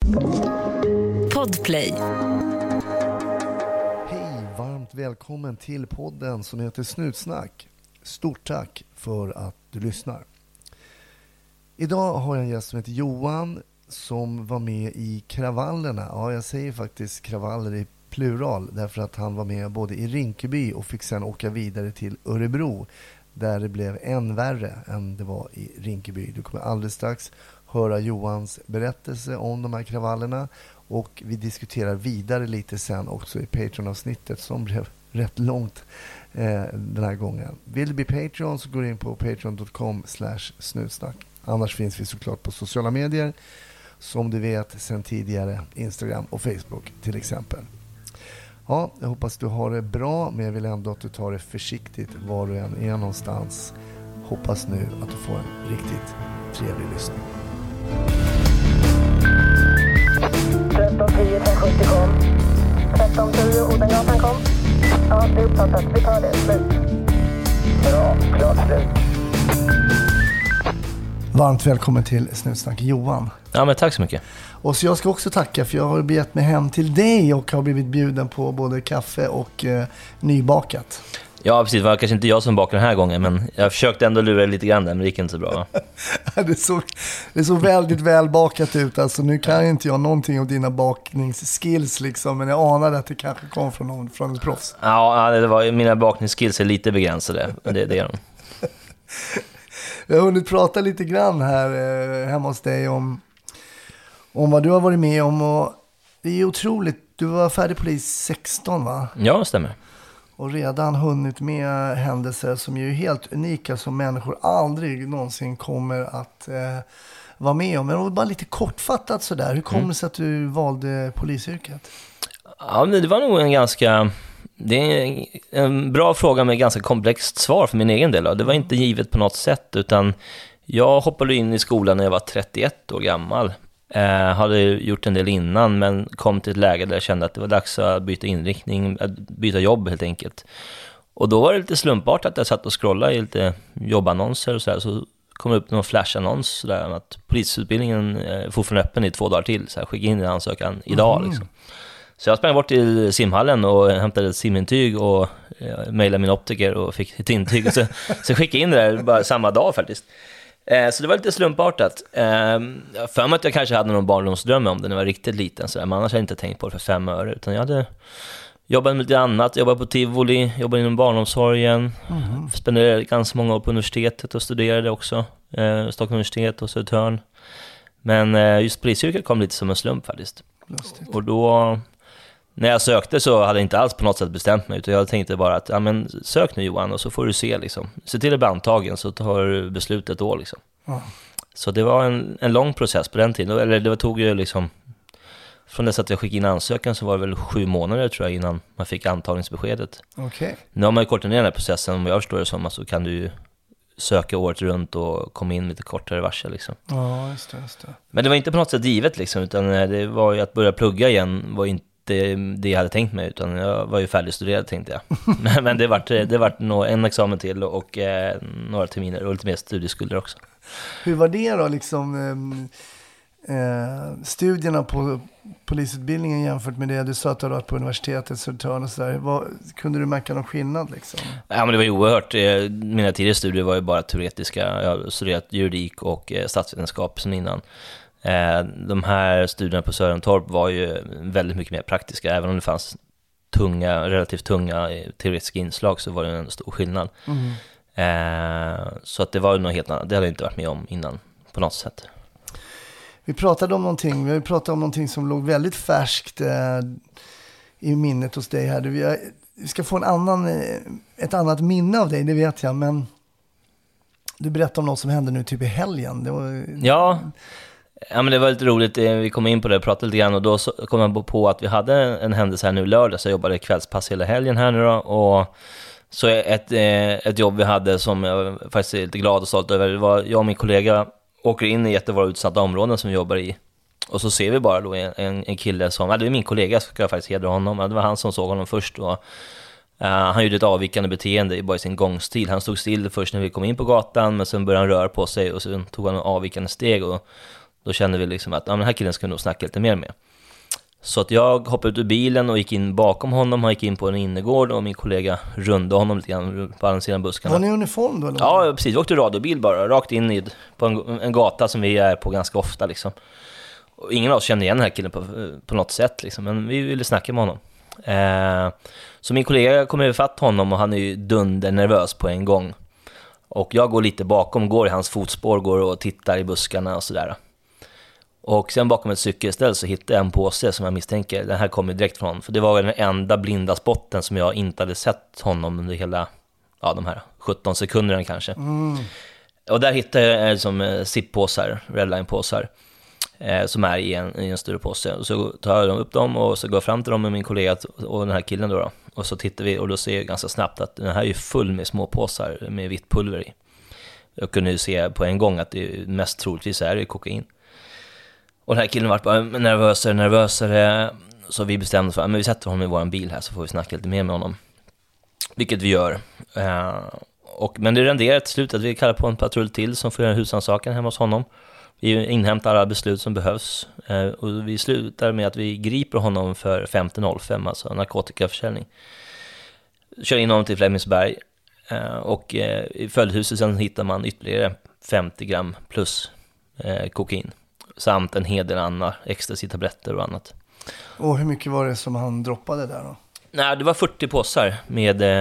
Podplay. Hej, varmt välkommen till podden som heter Snutsnack. Stort tack för att du lyssnar. Idag har jag en gäst som heter Johan som var med i kravallerna. Ja, jag säger faktiskt kravaller i plural därför att han var med både i Rinkeby och fick sedan åka vidare till Örebro där det blev än värre än det var i Rinkeby. Du kommer alldeles strax höra Johans berättelse om de här kravallerna och vi diskuterar vidare lite sen också i Patreon-avsnittet som blev rätt långt den här gången. Vill du bli Patreon så går du in på patreon.com/snutsnack. Annars finns vi såklart på sociala medier som du vet sedan tidigare, Instagram och Facebook till exempel. Ja, jag hoppas du har det bra, men jag vill ändå att du tar det försiktigt var du än är någonstans. Hoppas nu att du får en riktigt trevlig lyssning. 1310 570 kom. 1310 Odengatan kom. Ja, det är uppfattat. Vi tar det. Slut. Bra, klart slut. Varmt välkommen till Snutsnack, Johan. Ja, men tack så mycket. Och så jag ska också tacka för jag har begett mig hem till dig och har blivit bjuden på både kaffe och nybakat. Ja, precis. Det var kanske inte jag som bakade den här gången, men jag försökte ändå lura lite grann där, men det gick inte så bra. det såg väldigt väl bakat ut. Alltså, nu kan inte jag någonting om dina bakningsskills, liksom, men jag anade att det kanske kom från ett proffs. Ja, mina bakningsskills är lite begränsade. Det är de. Jag har hunnit prata lite grann här hemma hos dig om vad du har varit med om. Och det är otroligt. Du var färdig polis 16, va? Ja, det stämmer. Och redan hunnit med händelser som är helt unika som människor aldrig någonsin kommer att vara med om. Men det var bara lite kortfattat sådär. Hur kommer det sig att du valde polisyrket? Ja, men det var nog det är en bra fråga med ganska komplext svar för min egen del. Det var inte givet på något sätt, utan jag hoppade in i skolan när jag var 31 år gammal. Hade gjort en del innan, men kom till ett läge där jag kände att det var dags att byta inriktning, att byta jobb helt enkelt. Och då var det lite slumpartat att jag satt och scrollade i lite jobbannonser och så kom det upp någon flashannons där att polisutbildningen är fortfarande öppen i 2 dagar till, så här, skicka in en ansökan idag liksom. Så jag sprang bort till simhallen och hämtade ett simintyg och mejlade min optiker och fick ett intyg. Så skickade in det där bara samma dag faktiskt. Så det var lite slumpartat. För mig att jag kanske hade någon barndomsdröm om det när jag var riktigt liten. Men annars hade jag inte tänkt på det för 5 öre. Utan jag hade jobbat med lite annat. Jobbade på Tivoli, jobbade inom barnomsorgen. Spenderade ganska många år på universitetet och studerade också. Stockholms universitet och Södertörn. Men just polisyrket kom lite som en slump faktiskt. Lustigt. Och då, när jag sökte så hade jag inte alls på något sätt bestämt mig. Utan jag tänkte bara att sök nu Johan och så får du se liksom. Se till att bli antagen så tar du beslutet ett år liksom. Så det var en lång process på den tiden. Eller det tog ju liksom, från dess att jag skickade in ansökan så var det väl 7 månader tror jag innan man fick antagningsbeskedet. Okay. Nu har man ju kortat ner den här processen, om jag förstår det som, så kan du ju söka året runt och komma in lite kortare varsel liksom. Ja, just det. Men det var inte på något sätt givet liksom, utan det var ju att börja plugga igen var inte det jag hade tänkt mig, utan jag var ju färdigstuderad tänkte jag. Men det vart en examen till och några terminer och lite mer studieskulder också. Hur var det då liksom studierna på polisutbildningen jämfört med det du sa att du hade varit på universitetet Södertörn och sådär? Kunde du märka någon skillnad liksom? Ja, men det var ju oerhört. Mina tidigare studier var ju bara teoretiska. Jag har studerat juridik och statsvetenskap sen innan. De här studierna på Sörentorp var ju väldigt mycket mer praktiska. Även om det fanns relativt tunga teoretiska inslag så var det en stor skillnad. Så att det var ju något helt annat. Det hade jag inte varit med om innan på något sätt. Vi pratade om någonting som låg väldigt färskt i minnet hos dig här. Vi ska få ett annat minne av dig, det vet jag. Men du berättade om något som hände nu typ i helgen. Ja, men det var lite roligt. Vi kom in på det och pratade lite grann. Och då kom jag på att vi hade en händelse här nu lördag. Så jag jobbade kvällspass hela helgen här nu då. Och så ett jobb vi hade som jag faktiskt är lite glad och stolt över. Det var jag och min kollega åker in i jättevåra utsatta områden som vi jobbar i. Och så ser vi bara då en kille som, det är min kollega, ska jag faktiskt hedra honom. Det var han som såg honom först och han gjorde ett avvikande beteende bara i sin gångstil. Han stod still först när vi kom in på gatan, men sen började han röra på sig och sen tog han en avvikande steg och Då kände vi liksom att den här killen ska nog snacka lite mer med. Så att jag hoppade ut ur bilen och gick in bakom honom. Han gick in på en innergård och min kollega rundade honom lite grann på andra sidan buskarna. Var ni i uniform då? Eller? Ja, precis. Vi åkte radiobil bara, rakt in på en gata som vi är på ganska ofta liksom. Och ingen av oss kände igen den här killen på något sätt liksom, men vi ville snacka med honom. Så min kollega kommer överfatt honom och han är ju dundernervös på en gång. Och jag går lite bakom, går i hans fotspår, går och tittar i buskarna och sådär. Och sen bakom ett cykelställ så hittade jag en påse som jag misstänker, den här kommer direkt från honom. För det var den enda blinda spotten som jag inte hade sett honom under hela, de här 17 sekunderna kanske. Och där hittade jag som zip-påsar, redline-påsar. Som är i en större påse. Och så tar jag upp dem och så går jag fram till dem med min kollega och den här killen då. Och så tittar vi och då ser jag ganska snabbt att den här är ju full med små påsar med vitt pulver i. Jag kunde ju se på en gång att det mest troligtvis är det kokain. Och den här killen var bara nervösare. Så vi bestämde för att vi sätter honom i vår bil här så får vi snacka lite mer med honom. Vilket vi gör. Men det renderar till slut att vi kallar på en patrull till som får göra husrannsakan hemma hos honom. Vi inhämtar alla beslut som behövs och vi slutar med att vi griper honom för 50,05, alltså narkotikaförsäljning. Kör in honom till Flemingsberg och i följdhuset sen hittar man ytterligare 50 gram plus kokain samt en hel del andra ecstasy-tabletter och annat. Och hur mycket var det som han droppade där då? Nej, det var 40 påsar med 1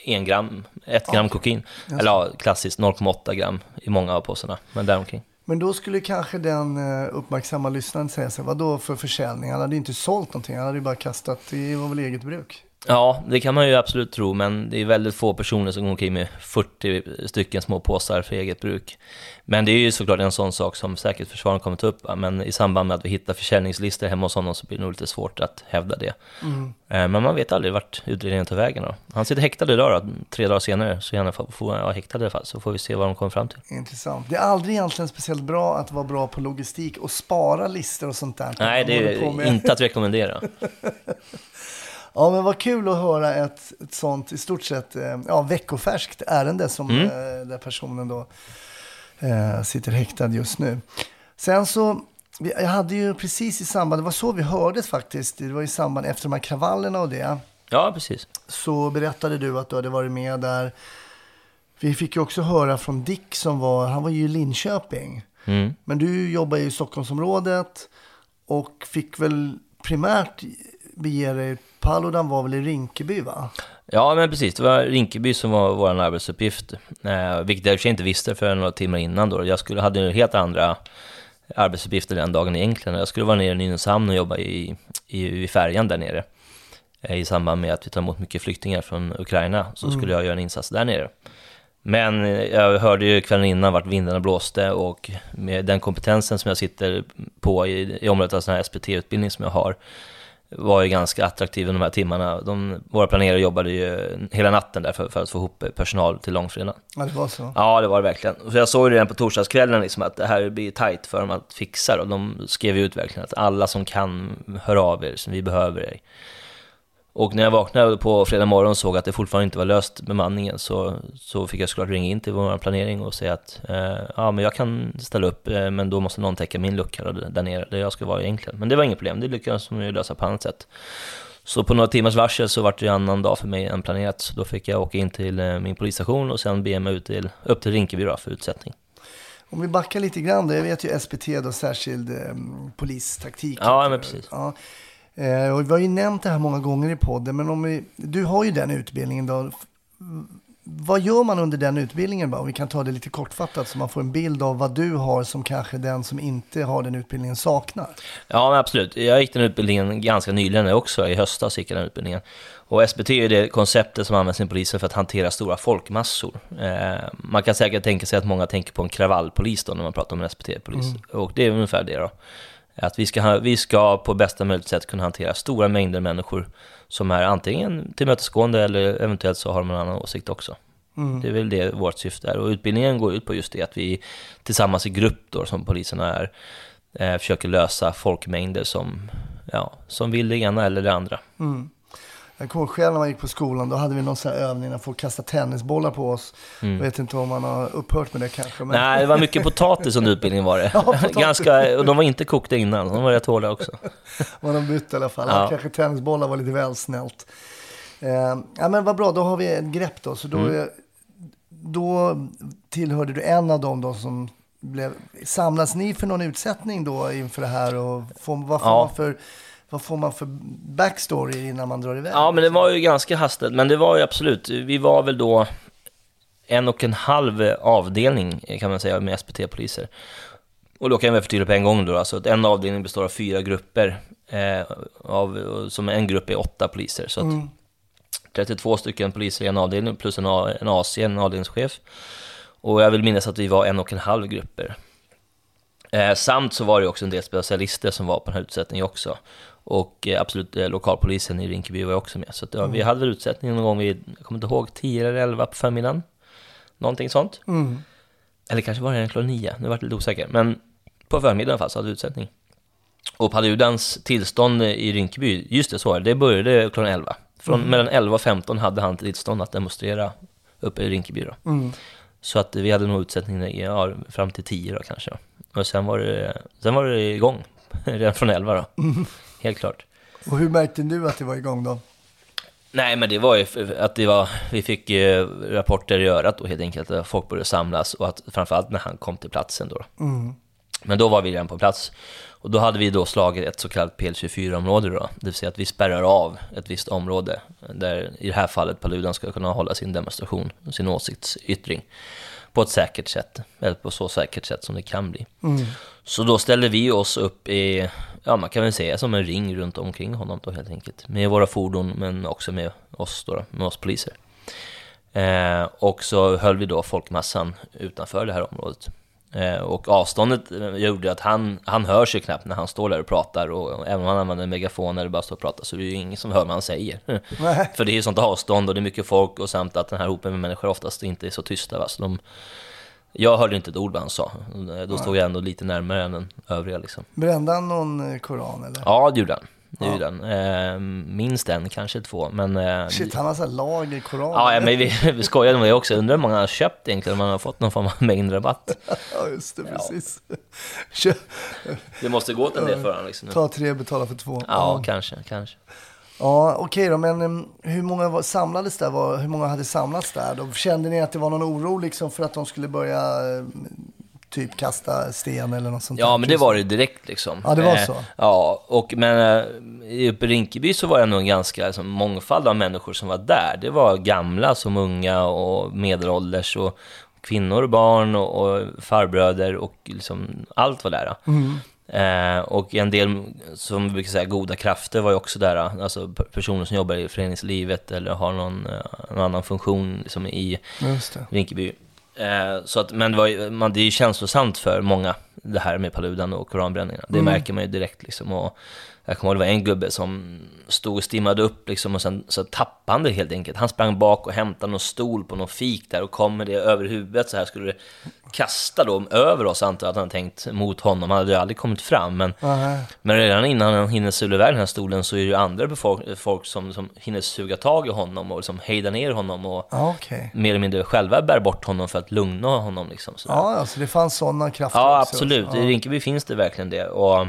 gram kokain. Eller klassiskt 0,8 gram i många av påsarna, men däromkring. Men då skulle kanske den uppmärksamma lyssnaren säga sig, vad då för försäljning? Han hade inte sålt någonting, han hade ju bara kastat, det var väl eget bruk. Ja, det kan man ju absolut tro, men det är väldigt få personer som går omkring med 40 stycken små påsar för eget bruk. Men det är ju såklart en sån sak som säkerhetsförsvaren kommer ta upp, men i samband med att vi hittar försäljningslistor hemma hos honom så blir det nog lite svårt att hävda det. Men man vet aldrig vart utredningen tar vägen då. Han sitter häktad idag då, 3 dagar senare, så gärna får han häktad i alla fall, så får vi se vad de kommer fram till. Intressant. Det är aldrig egentligen speciellt bra att vara bra på logistik och spara listor och sånt där. Nej, det är inte att rekommendera. Ja, men vad kul att höra ett sånt i stort sett veckofärskt ärende som där personen då sitter häktad just nu. Sen så, jag hade ju precis i samband, det var så vi hördes faktiskt, det var i samband efter de här kravallerna och det. Ja, precis. Så berättade du att du hade varit med där. Vi fick ju också höra från Dick han var ju i Linköping. Men du jobbar ju i Stockholmsområdet och fick väl primärt bege dig. Paludan var väl i Rinkeby, va? Ja, men precis. Det var Rinkeby som var vår arbetsuppgift. Vilket jag inte visste för några timmar innan då. Jag hade helt andra arbetsuppgifter den dagen egentligen. Jag skulle vara nere i Nynäshamn och jobba i färjan där nere. I samband med att vi tar emot mycket flyktingar från Ukraina så skulle jag göra en insats där nere. Men jag hörde ju kvällen innan vart vindarna blåste och med den kompetensen som jag sitter på i området av sån här SPT-utbildning som jag har var ju ganska attraktiv de här timmarna. Våra planerare jobbade ju hela natten där för att få ihop personal till långfredag. Ja, det var så. Ja, det var det verkligen. Så jag såg ju redan på torsdagskvällen liksom att det här blir tajt för dem att fixa. Och de skrev ut verkligen att alla som kan hör av er, som vi behöver er. Och när jag vaknade på fredag morgon och såg att det fortfarande inte var löst bemanningen så fick jag såklart ringa in till vår planering och säga att men jag kan ställa upp, men då måste någon täcka min lucka där nere där jag ska vara egentligen. Men det var inget problem, det lyckades jag lösa på annat sätt. Så på några timmars varsel så var det en annan dag för mig än planerat. Så då fick jag åka in till min polisstation och sen be mig upp till Rinkeby för utsättning. Om vi backar lite grann då, jag vet ju SPT då, särskild polistaktik. Ja, men precis. Ja. Och vi har ju nämnt det här många gånger i podden, men du har ju den utbildningen då. Vad gör man under den utbildningen? Om vi kan ta det lite kortfattat så man får en bild av vad du har som kanske den som inte har den utbildningen saknar. Ja, men absolut. Jag gick den utbildningen ganska nyligen också. I höstas gick jag den utbildningen. Och SPT är det konceptet som används i polisen för att hantera stora folkmassor. Man kan säkert tänka sig att många tänker på en kravallpolis då när man pratar om en SPT-polis. Och det är ungefär det då. Att vi ska på bästa möjligt sätt kunna hantera stora mängder människor som är antingen tillmötesgående eller eventuellt så har de en annan åsikt också. Det är väl det vårt syfte är. Och utbildningen går ut på just det att vi tillsammans i grupp då, som poliserna försöker lösa folkmängder som vill det ena eller det andra. Jag kommer själv när man gick på skolan, då hade vi någon sån här övning när folk kastade tennisbollar på oss. Jag vet inte om man har upphört med det kanske. Men... Nej, det var mycket potatis under utbildningen var det. Ja, Ganska, och de var inte kokta innan, de var rätt hårda också. Man har bytt i alla fall. Ja. Kanske tennisbollar var lite väl snällt. Ja, men vad bra, då har vi ett grepp då. Så då tillhörde du en av dem då som samlas ni för någon utsättning då inför det här? Och vad får man för backstory innan man drar iväg? Ja, men det var ju ganska hastigt. Men det var ju absolut, vi var väl då 1,5 avdelning kan man säga med SPT-poliser. Och då kan jag förtydliga på en gång då. Alltså att en avdelning består av 4 grupper. Som en grupp är 8 poliser. Så att 32 stycken poliser i en avdelning plus en AC, en avdelningschef. Och jag vill minnas att vi var 1,5 grupper. Samt så var det också en del specialister som var på den här utsättningen också. Och absolut lokalpolisen i Rinkeby var också med. Så att, vi hade väl utsättningen någon gång jag kommer inte ihåg, 10 eller 11 på förmiddagen. Någonting sånt. Eller kanske var det klockan 9, nu var jag lite osäker. Men på förmiddagen fast hade utsättning. Och Paludans tillstånd i Rinkeby, just det så, det började klockan 11. Mellan 11 och 15 hade han tillstånd att demonstrera uppe i Rinkeby då. Så att vi hade nog utsättning fram till 10 då kanske. Och sen var det igång redan från 11 då. Helt klart. Och hur märkte du att det var igång då? Nej, men det var ju att vi fick rapporter i örat då helt enkelt. Att folk började samlas och att framförallt när han kom till platsen då. Men då var vi redan på plats. Och då hade vi då slagit ett så kallat PL24-område då. Det vill säga att vi spärrar av ett visst område där i det här fallet Paludan ska kunna hålla sin demonstration, sin åsiktsyttring på ett säkert sätt. Eller på så säkert sätt som det kan bli. Så då ställde vi oss upp i, man kan väl säga som en ring runt omkring honom då helt enkelt. Med våra fordon men också med oss då, med oss poliser. Och så höll vi då folkmassan utanför det här området. Och avståndet gjorde att han hör sig knappt när han står där och pratar. Och även om han använder en megafon eller bara står och pratar så är det ju ingen som hör vad han säger. För det är ju sånt avstånd och det är mycket folk. Och samt att den här hopen med människor oftast inte är så tysta. Va? Så jag hörde inte ett ord vad han sa. Då stod jag ändå lite närmare än den övriga liksom. Brände han någon koran eller? Ja, det gjorde han. Minst en, kanske 2. Men, shit, han har så här lag i koran. Ja, men vi skojade med det också. Undrar hur många han har köpt egentligen. Om man har fått någon form av mängdrabatt. Ja, just det, precis. Det måste gå åt en del för honom liksom. Ta 3, betala för 2. Ja, kanske. Ja, okej då. Men hur många samlades där? Hur många hade samlats där? Då kände ni att det var någon oro liksom för att de skulle börja typ kasta sten eller något sånt? Ja, men det var det direkt liksom. Ja, det var så. Ja, men uppe i Rinkeby så var det nog en ganska mångfald av människor som var där. Det var gamla som unga och medelålders och kvinnor och barn och farbröder och liksom allt var där. Och en del, som vi brukar säga, goda krafter var ju också där. Alltså personer som jobbar i föreningslivet eller har någon annan funktion liksom i Rinkeby. Så att, men det är ju känslosamt för många det här med Paludan och koranbränningarna. Det märker man ju direkt liksom. Och jag kommer ihåg det var en gubbe som stod och stimmade upp liksom, och sen så tappade han det helt enkelt. Han sprang bak och hämtade någon stol på någon fik där och kom med det över huvudet så här skulle det kasta då över oss, antar jag att han tänkt mot honom. Han hade ju aldrig kommit fram, men redan innan han hinner suga iväg den här stolen så är det ju andra folk som hinner suga tag i honom och liksom hejda ner honom och mer eller mindre själva bär bort honom för att lugna honom liksom. Så alltså det fanns sådana krafter. Ja, absolut. I Rinkeby finns det verkligen det. Och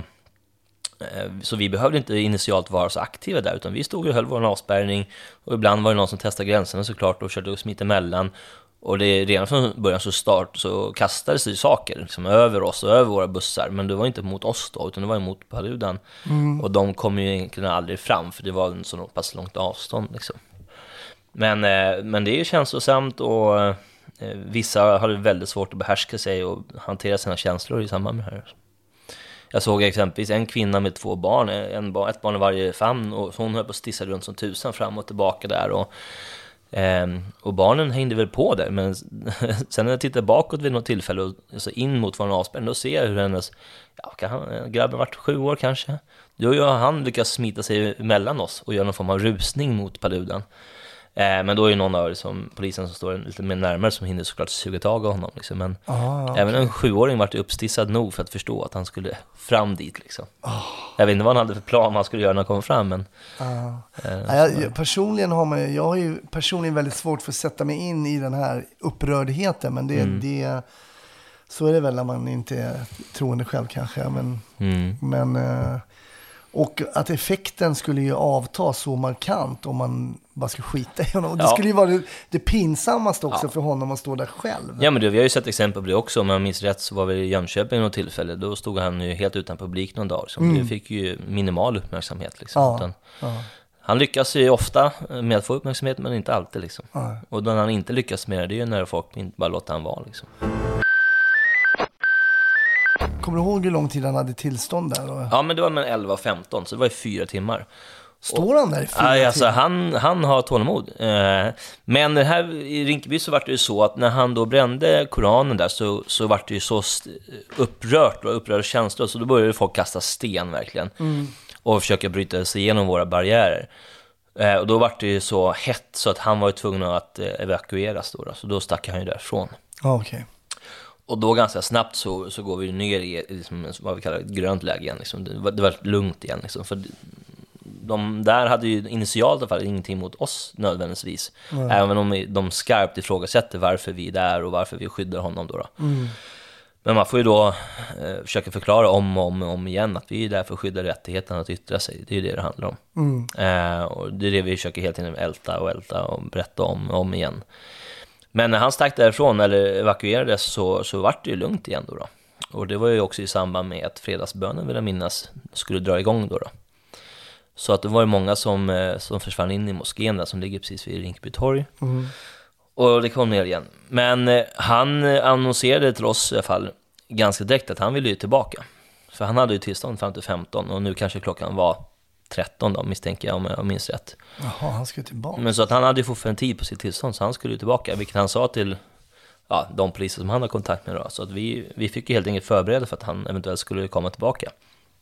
så vi behövde inte initialt vara så aktiva där, utan vi stod och höll vår avspärrning och ibland var det någon som testade gränserna såklart och körde och smitt emellan. Och det redan från början så kastades det saker liksom, över oss och över våra bussar, men det var inte mot oss då, utan det var mot Paludan. Och de kom ju egentligen aldrig fram för det var en så pass långt avstånd liksom. Men det är ju känslosamt och vissa hade väldigt svårt att behärska sig och hantera sina känslor i samband med det här. Jag såg exempelvis en kvinna med 2 barn, ett barn i varje famn, och hon höll på att stissa runt som tusan fram och tillbaka där. Och barnen hängde väl på där, men sen när jag tittade bakåt vid något tillfälle och så in mot vår avspärrning, då ser jag hur hennes grabben varit 7 år kanske. Då har han lyckats smita sig mellan oss och göra någon form av rusning mot Paludan. Men då är ju någon av som polisen som står lite mer närmare som hinner såklart suga tag av honom liksom. Men även en 7-åring var uppstissad nog för att förstå att han skulle fram dit liksom. Jag vet inte vad han hade för plan vad han skulle göra när han kom fram, men jag har ju personligen väldigt svårt för att sätta mig in i den här upprördheten, men det så är det väl när man inte är troende själv kanske, men och att effekten skulle ju avta så markant om man bara skulle skita i honom. Det skulle ju vara det pinsammaste också för honom att stå där själv. Ja, men vi har ju sett exempel på det också. Om jag minns rätt så var vi i Jönköping något tillfälle. Då stod han ju helt utan publik någon dag. Det fick ju minimal uppmärksamhet. Liksom. Han lyckas ju ofta med att få uppmärksamhet, men inte alltid. Liksom. Och när han inte lyckas med det är ju när folk inte bara låter han vara. Liksom. Kommer du ihåg hur lång tid han hade tillstånd där? Då? Ja, men det var med 11-15, så det var ju 4 timmar. Står han där i 4 timmar? Alltså, han har tålamod. Men det här i Rinkeby så var det ju så att när han då brände Koranen där så var det ju så upprörd känslor, så då började folk kasta sten verkligen och försöka bryta sig igenom våra barriärer. Och då var det ju så hett så att han var ju tvungen att evakueras då. Så då stack han ju därifrån. Okej. Och då ganska snabbt så går vi ner i liksom, vad vi kallar ett grönt läge igen. Liksom. Det var lugnt igen. Liksom. För de där hade ju initialt i alla fall ingenting mot oss nödvändigtvis. Även om de skarpt ifrågasätter varför vi är där och varför vi skyddar honom då. Men man får ju då försöka förklara om och om igen att vi är där för att skydda rättigheten att yttra sig. Det är ju det handlar om. Och det är det vi försöker helt enkelt älta och berätta om igen. Men när han stack därifrån eller evakuerades så var det ju lugnt igen då. Och det var ju också i samband med att fredagsbönen, vill jag minnas, skulle dra igång då. Så att det var ju många som försvann in i moskén där som ligger precis vid Rinkeby torg. Och det kom ner igen. Men han annonserade till oss i alla fall ganska direkt att han ville ju tillbaka. För han hade ju tillstånd fram till 15 och nu kanske klockan var 13 då, misstänker jag om jag minns rätt. Jaha, han skulle tillbaka. Men så att han hade ju fortfarande tid på sitt tillstånd, så han skulle ju tillbaka, vilket han sa till de poliser som han har kontakt med då. Så att vi fick ju helt enkelt förbereda för att han eventuellt skulle komma tillbaka.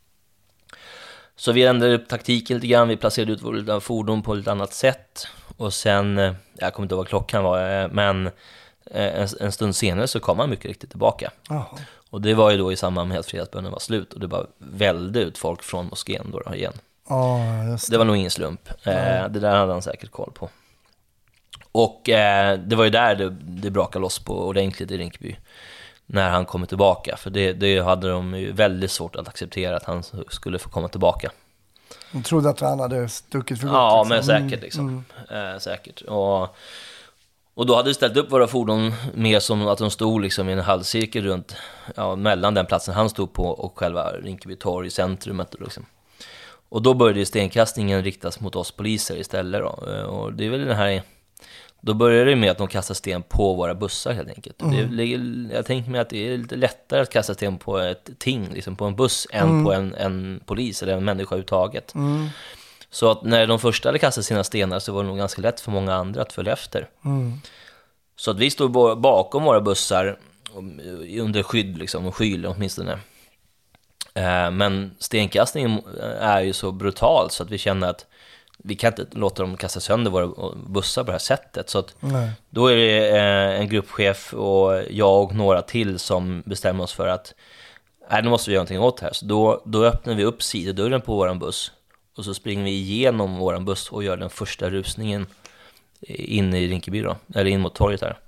Så vi ändrade upp taktiken lite grann, vi placerade ut våra fordon på ett annat sätt. Och sen, jag kommer inte ihåg vad klockan var, men en stund senare så kom han mycket riktigt tillbaka. Jaha. Och det var ju då i samband med att fredagsbönen var slut och det bara välde ut folk från moskén då igen. Just det. Det var nog ingen slump. Det där hade han säkert koll på. Och det var ju där det brakade loss på ordentligt i Rinkeby. När han kom tillbaka. För det hade de ju väldigt svårt att acceptera att han skulle få komma tillbaka. De trodde att han hade stuckit för gott. Ja, liksom. Men säkert liksom. Säkert. Och då hade vi ställt upp våra fordon mer som att de stod liksom i en halvcirkel runt, mellan den platsen han stod på och själva Rinkeby torg i centrumet liksom. Och då började stenkastningen riktas mot oss poliser istället då. Och det är väl den här, då började det med att de kastar sten på våra bussar helt enkelt. Jag tänker mig att det är lite lättare att kasta sten på ett ting, liksom på en buss, än på en polis eller en människa uttaget. Så att när de första hade kastat sina stenar så var det nog ganska lätt för många andra att följa efter. Så att vi stod bakom våra bussar under skydd liksom, och skyl åtminstone. Men stenkastningen är ju så brutal så att vi känner att vi kan inte låta dem kasta sönder våra bussar på det här sättet. Så att då är det en gruppchef och jag och några till som bestämmer oss för att nu måste vi göra någonting åt det här. Så då öppnar vi upp sidodörren på våran buss och så springer vi igenom våran buss och gör den första rusningen in i Rinkeby då, eller in mot torget där.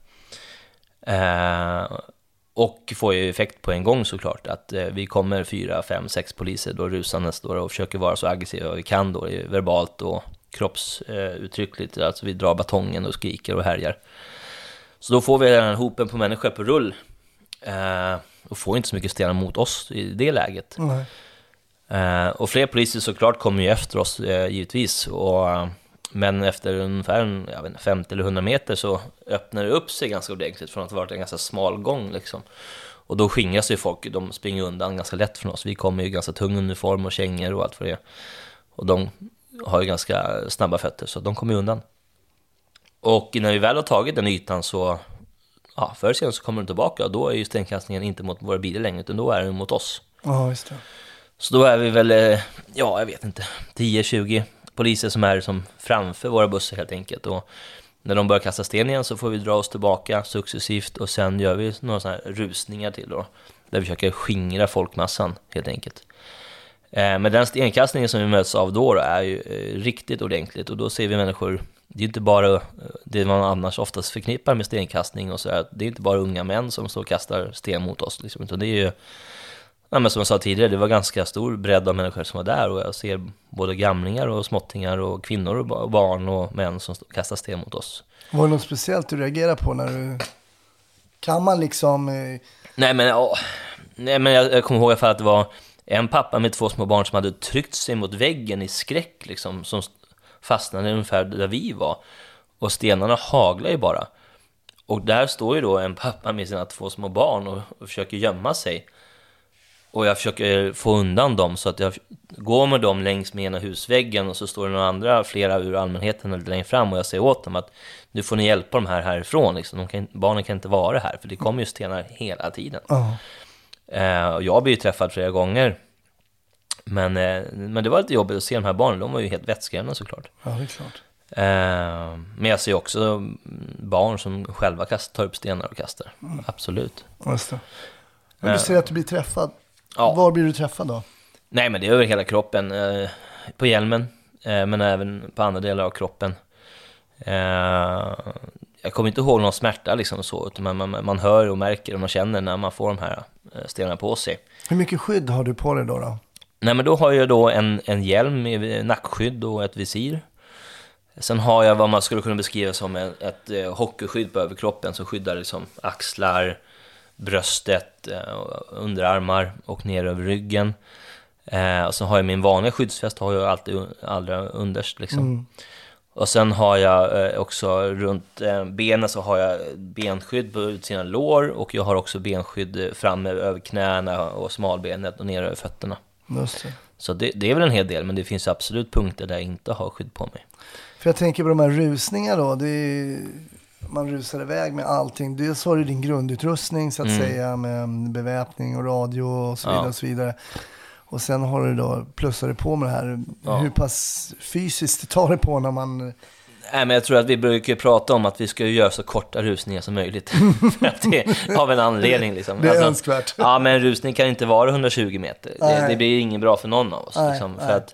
Och får ju effekt på en gång såklart att vi kommer 4, 5, 6 poliser då rusandes då och försöker vara så aggressiva vi kan då, verbalt och kroppsuttryckligt, alltså vi drar batongen och skriker och härjar. Så då får vi den här hopen på människor på rull och får inte så mycket stenar mot oss i det läget. Och fler poliser såklart kommer ju efter oss givetvis men efter ungefär 50 eller 100 meter så öppnar det upp sig ganska ordentligt från att det varit en ganska smal gång liksom. Och då skingras ju folk, de springer undan ganska lätt från oss. Vi kommer ju ganska tung uniform och kängor och allt för det. Och de har ju ganska snabba fötter så de kommer undan. Och när vi väl har tagit den ytan så förr sen så kommer de tillbaka och då är ju stenkastningen inte mot våra bilar längre utan då är den mot oss. Ja, just det. Så då är vi väl, jag vet inte, 10-20 poliser som är som framför våra bussar helt enkelt. Och när de börjar kasta sten igen så får vi dra oss tillbaka successivt och sen gör vi några sådana här rusningar till då, där vi försöker skingra folkmassan helt enkelt. Men den stenkastningen som vi möts av då är ju riktigt ordentligt, och då ser vi människor, det är inte bara det man annars oftast förknippar med stenkastning och så här, det är inte bara unga män som står och kastar sten mot oss liksom, utan det är ju, men som jag sa tidigare, det var ganska stor bredd av människor som var där, och jag ser både gamlingar och småttingar och kvinnor och barn och män som kastar sten mot oss. Var det något speciellt du reagerar på när du... Kan man liksom... Nej men jag kommer ihåg att det var en pappa med 2 små barn som hade tryckt sig mot väggen i skräck liksom, som fastnade ungefär där vi var, och stenarna haglar ju bara, och där står ju då en pappa med sina 2 små barn och försöker gömma sig, och jag försöker få undan dem så att jag går med dem längs med ena husväggen, och så står det några andra, flera ur allmänheten längre fram, och jag säger åt dem att nu får ni hjälpa dem härifrån liksom. Barnen kan inte vara här, för det kommer ju stenar hela tiden. Och jag blir ju träffad flera gånger, men det var lite jobbigt att se de här barnen. De var ju helt vettskrämda såklart. Ja, det är klart. Men jag ser också barn som själva tar upp stenar och kastar. Absolut. Just det. Men du säger att du blir träffad. Ja. Var blir du träffad då? Nej, men det är över hela kroppen. På hjälmen, men även på andra delar av kroppen. Jag kommer inte ihåg någon smärta liksom så, utan man hör och märker och man känner när man får de här stenarna på sig. Hur mycket skydd har du på dig då? Nej, men då har jag då en hjälm med nackskydd och ett visir. Sen har jag vad man skulle kunna beskriva som ett hockeyskydd på överkroppen som skyddar liksom axlar, bröstet, underarmar och ner över ryggen. Och sen har jag min vanliga skyddsväst, har jag alltid allra underst liksom. Och sen har jag också runt benen så har jag benskydd på utsidan lår, och jag har också benskydd framme över knäna och smalbenet och ner över fötterna. Just det. Så det är väl en hel del, men det finns absolut punkter där jag inte har skydd på mig. För jag tänker på de här rusningarna då, man rusar iväg med allting. Dels har du din grundutrustning så att säga, med beväpning och radio och så vidare och så vidare. Och sen har du då, plussar du på med det här. Hur pass fysiskt tar det på när man... Nej, men jag tror att vi brukar prata om att vi ska göra så korta rusningar som möjligt. För att det har en anledning liksom. Det är önskvärt. Ja, men en rusning kan inte vara 120 meter. Det blir inget bra för någon av oss. Liksom, för att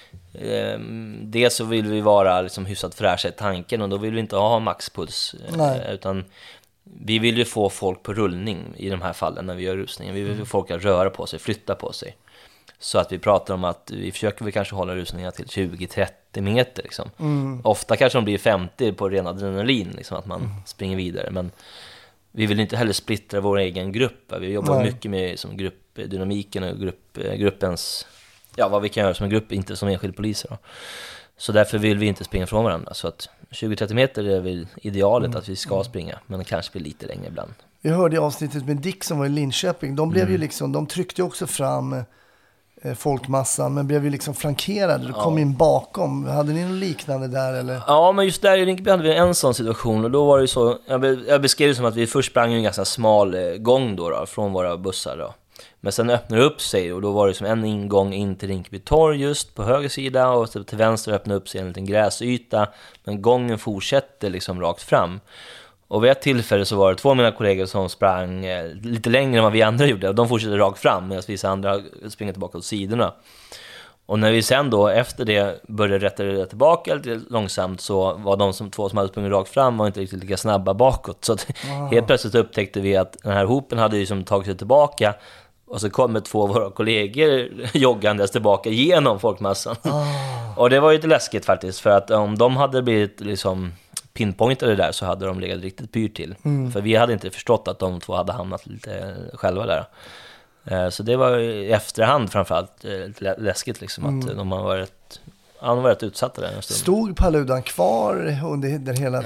det så vill vi vara liksom hyfsat fräscha i tanken, och då vill vi inte ha maxpuls. Utan vi vill ju få folk på rullning i de här fallen när vi gör rusningen. Vi vill få folk att röra på sig, flytta på sig. Så att vi pratar om att vi försöker väl kanske hålla rusningar till 20-30 meter liksom. Ofta kanske de blir 50 på ren adrenalin liksom, att man springer vidare, men vi vill inte heller splittra vår egen grupp. Vi jobbar mycket med som gruppdynamiken och gruppens, vad vi kan göra som en grupp, inte som enskild poliser då. Så därför vill vi inte springa från varandra. Så att 20-30 meter är väl idealet att vi ska springa, men det kanske blir lite längre ibland. Vi hörde i avsnittet med Dick som var i Linköping. De blev ju liksom, de tryckte ju också fram folkmassan, men blev ju liksom flankerade. Du kom in bakom. Hade ni något liknande där eller? Ja, men just där i Rinkeby hade vi en sån situation, och då var det så, jag beskrev det som att vi först sprang en ganska smal gång då från våra bussar då. Men sen öppnade det upp sig, och då var det som en ingång in till Rinkeby torg just på höger sida, och till vänster öppnade upp sig en liten gräsyta, men gången fortsätter liksom rakt fram. Och vid ett tillfälle så var det 2 av mina kollegor som sprang lite längre än vad vi andra gjorde, och de fortsatte rakt fram medan vissa andra springer tillbaka åt sidorna. Och när vi sen då efter det började rätta tillbaka lite långsamt, så var de 2 som hade sprungit rakt fram var inte riktigt lika snabba bakåt. Så att helt plötsligt upptäckte vi att den här hopen hade ju som tagit sig tillbaka, och så kommer 2 av våra kollegor joggandes tillbaka genom folkmassan. Och det var ju lite läskigt faktiskt, för att om de hade blivit liksom pinpointade där så hade de legat riktigt pyrt till. För vi hade inte förstått att de 2 hade hamnat lite själva där. Så det var i efterhand framförallt lite läskigt liksom, att de har varit utsatta där en stund. Stod Paludan kvar under hela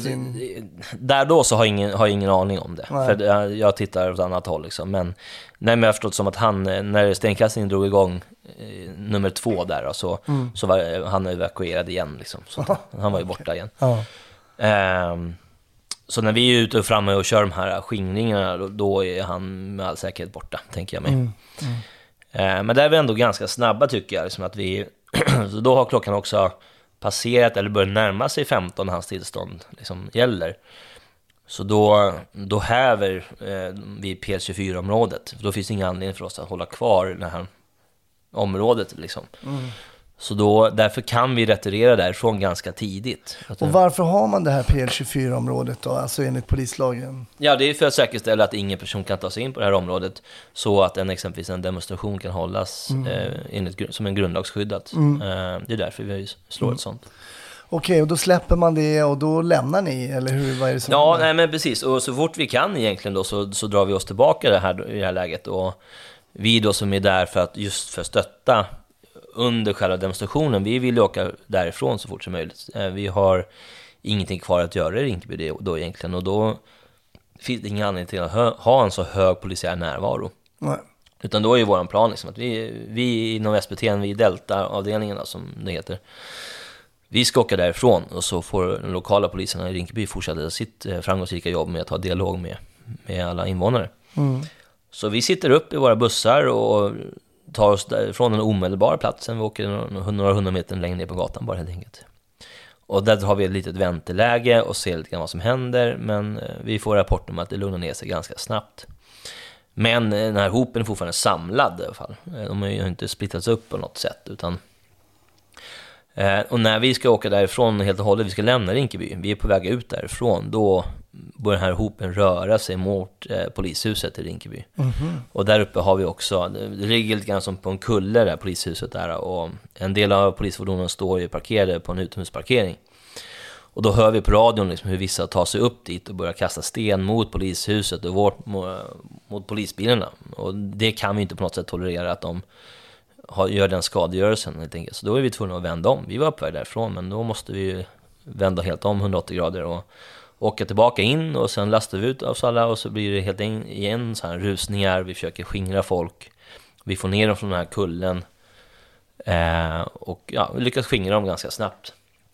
där då så har jag ingen aning om det. För jag tittar åt annat håll liksom. Men jag har förstått som att han, när stenkastningen drog igång nummer 2 där, så var han evakuerad igen liksom. Så han var ju borta igen. Så när vi är ute och framme och kör de här skingringarna, då är han med all säkerhet borta, tänker jag mig. Men där är vi ändå ganska snabba tycker jag, liksom, att vi Så då har klockan också passerat eller börjat närma sig 15 när hans tillstånd liksom gäller. Så då häver vi P24-området. Då finns det ingen anledning för oss att hålla kvar det här området liksom. Så därför kan vi retirera därifrån ganska tidigt. Och varför har man det här PL24-området då, alltså enligt polislagen? Ja, det är för att säkerställa att ingen person kan ta sig in på det här området så att exempelvis en demonstration kan hållas som en grundlagsskyddat. Det är därför vi slår ett sånt. Okej, och då släpper man det och då lämnar ni, eller hur? Vad är det som ja, nej, men precis. Och så fort vi kan egentligen då så drar vi oss tillbaka i det här läget. Och vi då som är där för att stötta under själva demonstrationen, vi vill åka därifrån så fort som möjligt. Vi har ingenting kvar att göra i Rinkeby då egentligen, och då finns det ingen anledning till att ha en så hög polisiär närvaro. Nej. Utan då är ju våran plan liksom att vi inom SPT, vi Delta-avdelningarna som det heter, vi ska åka därifrån och så får de lokala poliserna i Rinkeby fortsätta sitt framgångsrika jobb med att ha dialog med alla invånare. Så vi sitter upp i våra bussar och tar oss därifrån den omedelbara platsen. Vi åker några 100 meter längre ner på gatan bara helt enkelt. Och där har vi ett litet vänteläge och ser lite grann vad som händer. Men vi får rapport om att det lugnar ner sig ganska snabbt. Men den här hopen är fortfarande samlad i alla fall. De har ju inte splittats upp på något sätt. Och när vi ska åka därifrån helt och hållet, vi ska lämna Rinkeby, vi är på väg ut därifrån, då börjar den här hopen röra sig mot polishuset i Rinkeby. Och där uppe har vi också, det ligger lite grann som på en kulle där polishuset där, och en del av polisfordonen står ju parkerade på en utomhusparkering. Och då hör vi på radion liksom hur vissa tar sig upp dit och börjar kasta sten mot polishuset och mot polisbilarna. Och det kan vi inte på något sätt tolerera att de gör den skadegörelsen helt enkelt. Så då är vi tvungna att vända om. Vi var på väg därifrån, men då måste vi vända helt om 180 grader och åka tillbaka in, och sen lastar vi ut oss alla och så blir det helt igen så här rusningar. Vi försöker skingra folk. Vi får ner dem från den här kullen och ja, vi lyckas skingra dem ganska snabbt.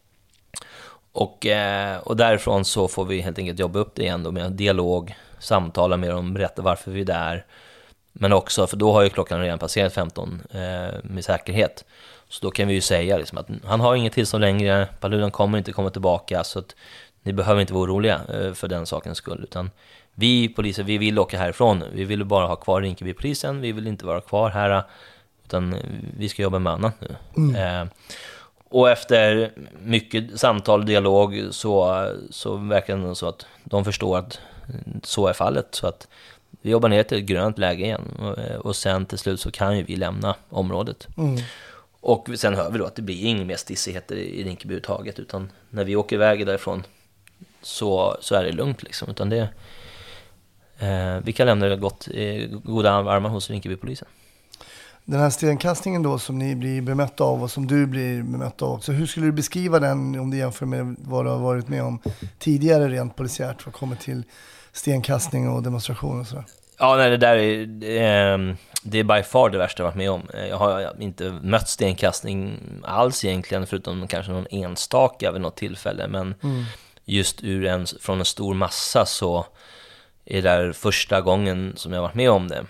Och därifrån så får vi helt enkelt jobba upp det igen då med dialog, samtala med dem, berätta varför vi är där. Men också, för då har ju klockan redan passerat 15 med säkerhet. Så då kan vi ju säga liksom att han har inget tillstånd längre, Paludan kommer inte komma tillbaka, så att ni behöver inte vara oroliga för den sakens skull. Utan vi poliser, vi vill åka härifrån. Vi vill bara ha kvar Rinkeby-polisen, vi vill inte vara kvar här, utan vi ska jobba med annat nu. Och efter mycket samtal och dialog så verkar det så att de förstår att så är fallet, så att vi jobbar ner till ett grönt läge igen och sen till slut så kan ju vi lämna området. Och sen hör vi då att det blir ingen mer stissigheter i Rinkeby uttaget, utan när vi åker iväg därifrån så är det lugnt liksom, utan det vi kan lämna det goda armar hos Rinkeby-polisen. Den här stenkastningen då som ni blir bemötta av och som du blir bemött av också, hur skulle du beskriva den om du jämför med vad du har varit med om tidigare rent polisiärt vad kommer till stenkastning och demonstrationer och sådär? Ja, nej, det är by far det värsta jag varit med om. Jag har inte mött stenkastning alls egentligen, förutom kanske någon enstaka vid något tillfälle, men just från en stor massa så är det där första gången som jag varit med om det.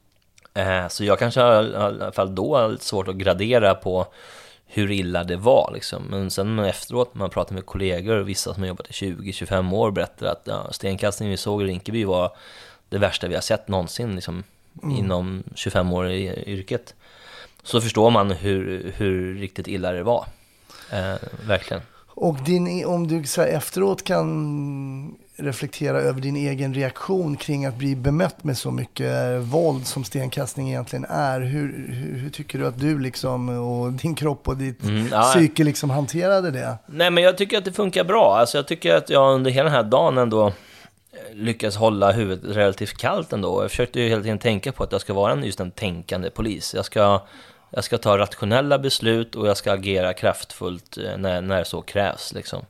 Så jag kanske har i alla fall då lite svårt att gradera på hur illa det var liksom. Men sen efteråt man pratar med kollegor och vissa som har jobbat i 20-25 år berättar att stenkastningen vi såg i Rinkeby var det värsta vi har sett någonsin liksom, inom 25 år i yrket. Så förstår man hur riktigt illa det var. Verkligen. Och om du så här efteråt kan reflektera över din egen reaktion kring att bli bemött med så mycket våld som stenkastning egentligen är. Hur tycker du att du liksom och din kropp och ditt psyke liksom hanterade det? Nej, men jag tycker att det funkar bra. Alltså jag tycker att jag under hela den här dagen ändå lyckas hålla huvudet relativt kallt ändå. Jag försökte ju hela tiden tänka på att jag ska vara just en tänkande polis. Jag ska ta rationella beslut och jag ska agera kraftfullt när så krävs liksom.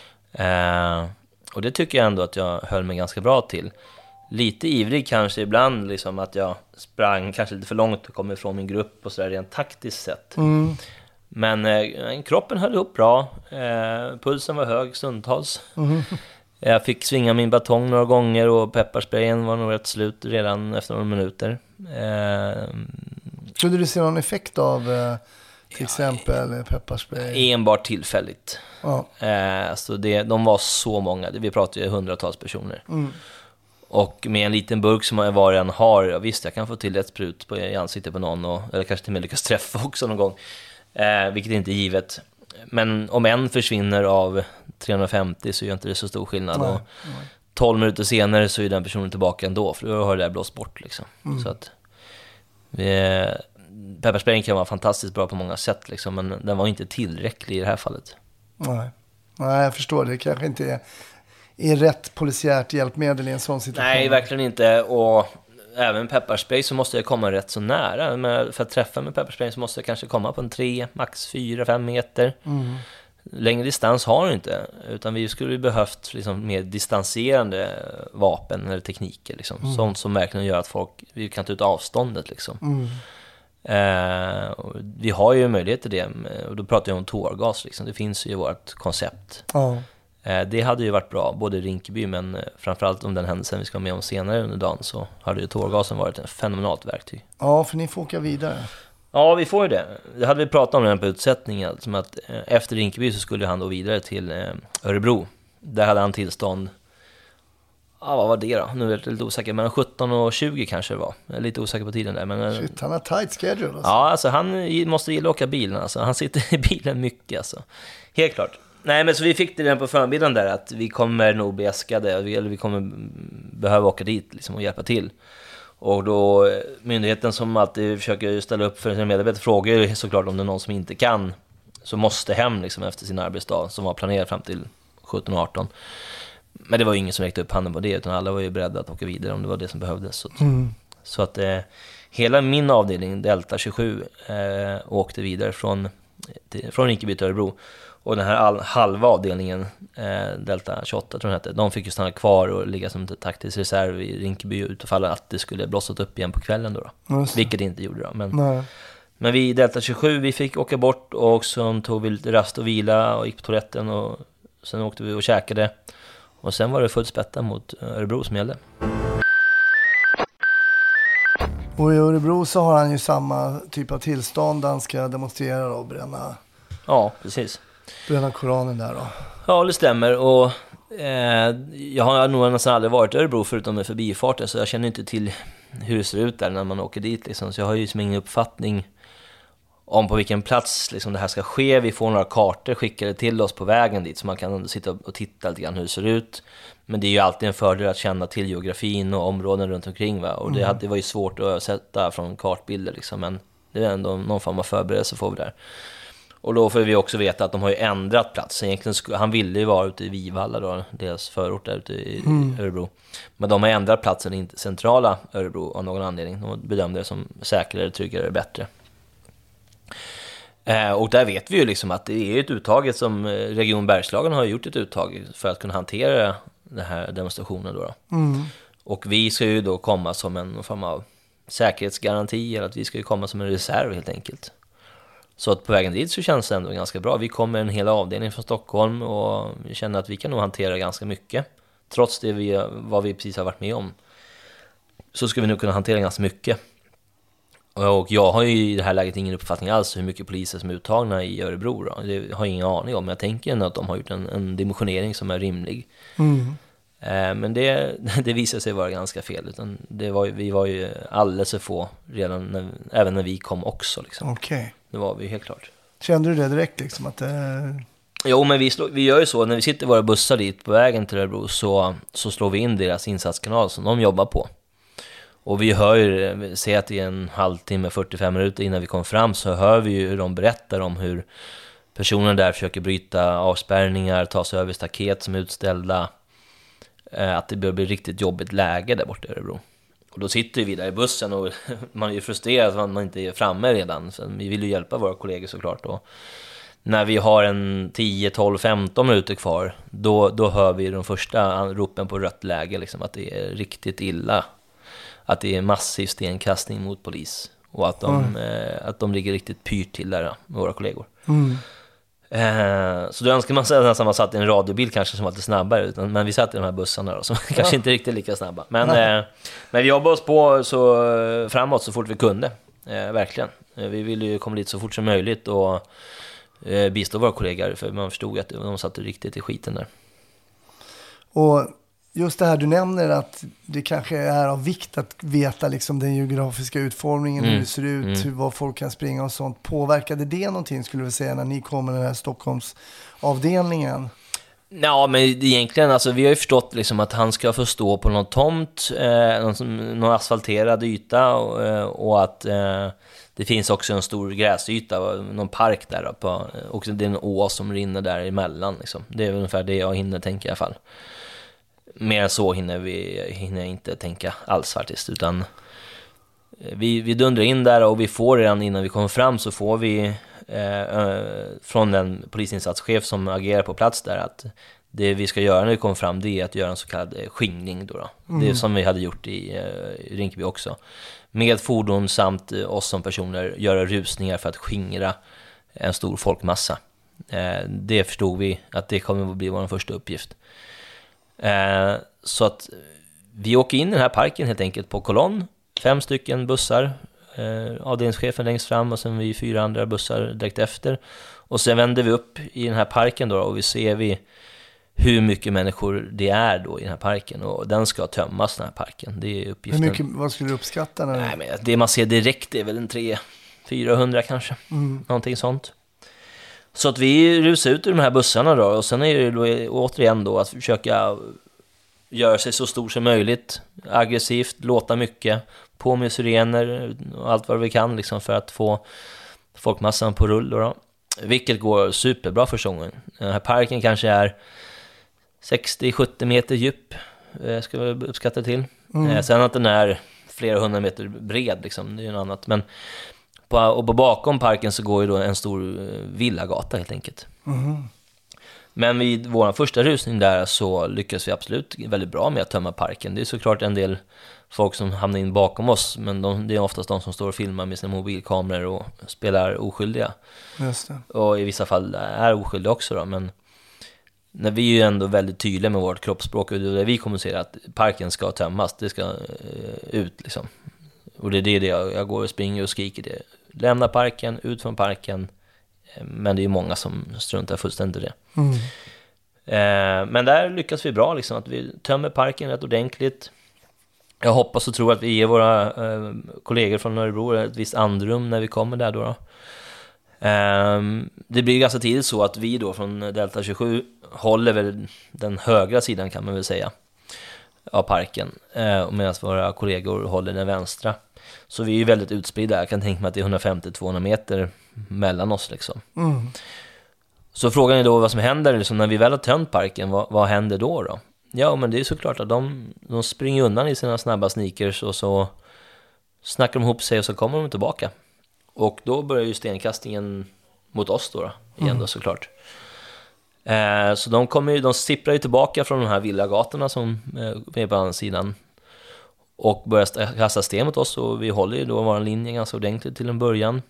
Och det tycker jag ändå att jag höll mig ganska bra till. Lite ivrig kanske ibland liksom, att jag sprang kanske lite för långt och kom ifrån min grupp och sådär rent taktiskt sett. Men kroppen höll upp bra. Pulsen var hög stundtals. Jag fick svinga min batong några gånger och pepparsprayen var nog rätt slut redan efter några minuter. Kunde du se någon effekt av Till exempel pepparspray. Enbart tillfälligt. Ja. Så de var så många. Vi pratar ju hundratals personer. Och med en liten burk som var en har, visst jag kan få till ett sprut i ansiktet på någon, eller kanske till och med lyckas träffa också någon gång. Vilket inte är givet. Men om en försvinner av 350 så gör inte det så stor skillnad. Och 12 minuter senare så är den personen tillbaka ändå, för då har det där blåst bort liksom. Så att pepparsprayen kan vara fantastiskt bra på många sätt liksom, men den var inte tillräcklig i det här fallet. Nej, jag förstår det. Kanske inte är rätt polisiärt hjälpmedel i en sån situation. Nej, verkligen inte. Och även pepparspray så måste jag komma rätt så nära. Men för att träffa med pepparspray så måste jag kanske komma på en 3, max 4-5 meter. Längre distans har jag inte. Utan vi skulle behövt liksom mer distanserande vapen eller tekniker. Liksom. Sånt som verkligen gör att vi kan ta ut avståndet. Liksom. Vi har ju möjlighet till det. Och då pratar jag om tårgas. Liksom. Det finns ju i vårt koncept. Det hade ju varit bra, både i Rinkeby, men framförallt om den händelsen vi ska vara med om senare under dagen, så hade ju tårgasen varit ett fenomenalt verktyg. Ja, för ni får åka vidare. Ja, vi får ju det. Det hade vi pratat om den på utsättningen, som att efter Rinkeby så skulle han då vidare till Örebro. Där hade han tillstånd, vad var det då? Nu är jag lite osäker, men 17 och 20 kanske det var. Jag är lite osäker på tiden där. Men, shit, han har tight schedule alltså. Ja, alltså han måste gilla att åka bilen alltså. Han sitter i bilen mycket alltså. Helt klart. Nej, men så vi fick det den på förmiddagen där, att vi kommer nog bli äskade, eller vi kommer behöva åka dit liksom och hjälpa till. Och då myndigheten som alltid försöker ställa upp för sina medarbetare frågar ju såklart om det är någon som inte kan, så måste hem liksom efter sin arbetsdag som var planerad fram till 17-18. Men det var ju ingen som räckte upp handen på det, utan alla var ju beredda att åka vidare om det var det som behövdes. Så att hela min avdelning, Delta 27, åkte vidare från Rinkeby till Örebro. Och den här halva avdelningen, Delta 28 tror jag hette, de fick ju stanna kvar och ligga som taktisk reserv i Rinkeby utifall att det skulle blossat upp igen på kvällen då. Vilket det inte gjorde då. Men vi i Delta 27, vi fick åka bort, och så tog vi lite rast och vila och gick på toaletten, och sen åkte vi och käkade. Och sen var det fullt spätta mot Örebro som gällde. Och i Örebro så har han ju samma typ av tillstånd, han ska demonstrera och bränna. Ja, precis. Bränna Koranen där då. Ja, det stämmer. Och jag har nog nästan aldrig varit i Örebro förutom med förbifarten, så jag känner inte till hur det ser ut där när man åker dit liksom. Så jag har ju som ingen uppfattning om på vilken plats liksom det här ska ske. Vi får några kartor skickade till oss på vägen dit, så man kan sitta och titta lite grann hur det ser ut. Men det är ju alltid en fördel att känna till geografin och områden runt omkring, va? Och det var ju svårt att sätta från kartbilder liksom, men det är ändå någon form av förberedelse får vi där. Och då får vi också veta att de har ju ändrat plats. Egentligen han ville ju vara ute i Vivalla då, deras förort där ute i Örebro. Men de har ändrat platsen i centrala Örebro av någon anledning. De bedömde det som säkrare, tryggare, bättre. Och där vet vi ju liksom att det är ett uttag som Region Bergslagen har gjort ett uttag för att kunna hantera den här demonstrationen då. Och vi ska ju då komma som en form av säkerhetsgaranti, eller att vi ska ju komma som en reserv helt enkelt. Så att på vägen dit så känns det ändå ganska bra. Vi kommer en hel avdelning från Stockholm och vi känner att vi kan nog hantera ganska mycket. Trots det vad vi precis har varit med om, så ska vi nog kunna hantera ganska mycket. Och jag har ju i det här läget ingen uppfattning alls hur mycket poliser som är uttagna i Örebro då. Det har jag ingen aning om. Jag tänker ändå att de har gjort en dimensionering som är rimlig. Men det visar sig vara ganska fel. Utan vi var ju alldeles för få redan även när vi kom också liksom. Okej. Det var vi helt klart. Kände du det direkt liksom att Jo, men vi gör ju så. När vi sitter i våra bussar dit på vägen till Örebro, så slår vi in deras insatskanal som de jobbar på. Och vi hör ju, säg att det är en halvtimme, 45 minuter innan vi kom fram, så hör vi ju hur de berättar om hur personen där försöker bryta avspärrningar, ta sig över staket som är utställda. Att det börjar bli riktigt jobbigt läge där borta i Örebro. Och då sitter vi där i bussen och man är ju frustrerad att man inte är framme redan. Så vi vill ju hjälpa våra kollegor såklart. Och när vi har en 10, 12, 15 minuter kvar, då hör vi de första ropen på rött läge. Liksom, att det är riktigt illa. Att det är massiv stenkastning mot polis. Och att de ligger riktigt pyrt till där med våra kollegor. Så då önskar man sig nästan man satt i en radiobil kanske som var lite snabbare, men vi satt i de här bussarna då, som kanske inte riktigt lika snabba. Men vi jobbade oss på så framåt så fort vi kunde. verkligen. Vi ville ju komma dit så fort som möjligt och bistå våra kollegor, för man förstod att de satt riktigt i skiten där. Och just det här du nämner, att det kanske är av vikt att veta liksom den geografiska utformningen, hur det ser ut, var folk kan springa och sånt. Påverkade det någonting, skulle vi säga, när ni kom med den här Stockholmsavdelningen? Ja, men egentligen, alltså, vi har ju förstått liksom att han ska få stå på någon tomt, någon asfalterad yta, och att det finns också en stor gräsyta, någon park där på, också det är en å som rinner där emellan liksom. Det är ungefär det jag hinner tänka i alla fall. Mer än så hinner jag inte tänka alls faktiskt, utan vi dundrar in där, och vi får redan innan vi kommer fram så får vi från den polisinsatschef som agerar på plats där, att det vi ska göra när vi kommer fram, det är att göra en så kallad skingring då. Det som vi hade gjort i Rinkeby också, med fordon samt oss som personer göra rusningar för att skingra en stor folkmassa. Det förstod vi att det kommer att bli vår första uppgift. Så att vi åker in i den här parken helt enkelt på kolonn, 5 stycken bussar, avdelningschefen längst fram och sen vi 4 andra bussar direkt efter, och sen vänder vi upp i den här parken då, och vi ser hur mycket människor det är då i den här parken, och den ska tömmas, den här parken. Det är uppgiften. Hur mycket, vad skulle du uppskatta? Nej, men det man ser direkt är väl en 300-400 kanske, någonting sånt. Så att vi rusar ut ur de här bussarna då, och sen är det då, återigen då, att försöka göra sig så stor som möjligt, aggressivt, låta mycket, på med sirener och allt vad vi kan liksom, för att få folkmassan på rull då. Vilket går superbra för gången. Den här parken kanske är 60-70 meter djup, ska vi uppskatta till. Sen att den är flera 100 meter bred liksom, det är ju något annat. Men på bakom parken så går ju då en stor villagata helt enkelt. Men vid vår första rusning där så lyckas vi absolut väldigt bra med att tömma parken. Det är såklart en del folk som hamnar in bakom oss, men det är oftast de som står och filmar med sina mobilkameror och spelar oskyldiga. Just det. Och i vissa fall är oskyldiga också då, men när vi är ju ändå väldigt tydliga med vårt kroppsspråk, och det vi kommunicerar att parken ska tömmas, det ska ut liksom. Och det är det jag går och springer och skriker det. Lämna parken, ut från parken. Men det är ju många som struntar fullständigt i det. Men där lyckas vi bra liksom, att vi tömmer parken rätt ordentligt. Jag hoppas och tror att vi ger våra kollegor från Örebro ett visst andrum när vi kommer där då. Det blir ganska tidigt så att vi då från Delta 27 håller väl den högra sidan, kan man väl säga, av parken, medan våra kollegor håller den vänstra. Så vi är ju väldigt utspridda. Jag kan tänka mig att det är 150-200 meter mellan oss liksom. Så frågan är då vad som händer liksom, när vi väl har tömt parken, vad händer då? Ja, men det är såklart att de springer undan i sina snabba sneakers, och så snackar de ihop sig och så kommer de tillbaka. Och då börjar ju stenkastningen mot oss då igen då, såklart. Så de sipprar ju tillbaka från de här villagatorna som är på andra sidan och börjar kasta sten mot oss, och vi håller ju då vår linje ganska ordentligt till en början.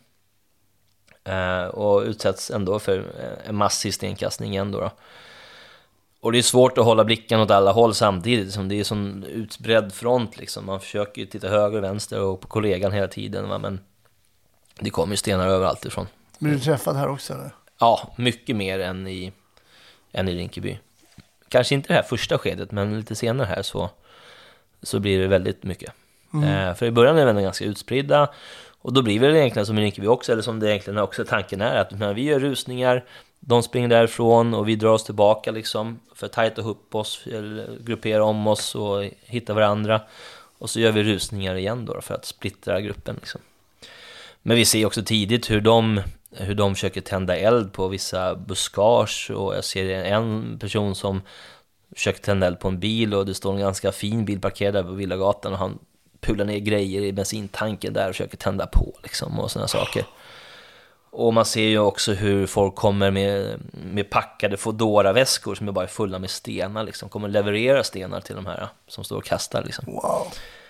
Och utsätts ändå för en massiv stenkastning igen då. Och det är svårt att hålla blicken åt alla håll samtidigt, som det är sån utbredd front liksom. Man försöker ju titta höger och vänster och på kollegan hela tiden, men det kommer ju stenar överallt ifrån. Blir du träffad här också eller? Ja, mycket mer än i Rinkeby. Kanske inte det här första skedet, men lite senare här så blir det väldigt mycket. För i början är vi ganska utspridda, och då blir det egentligen som i Rinkeby också, eller som det egentligen också tanken är, att när vi gör rusningar, de springer därifrån och vi drar oss tillbaka liksom, för att tajta upp oss, eller gruppera om oss och hitta varandra, och så gör vi rusningar igen då för att splittra gruppen liksom. Men vi ser också tidigt hur de försöker tända eld på vissa buskage, och jag ser en person som försöker tända eld på en bil, och det står en ganska fin bil parkerad där på Villagatan, och han pular ner grejer i bensintanken där och försöker tända på liksom, och sådana saker. Och man ser ju också hur folk kommer med packade Foodora-väskor som är bara fulla med stenar liksom, kommer leverera stenar till de här som står och kastar liksom. Wow.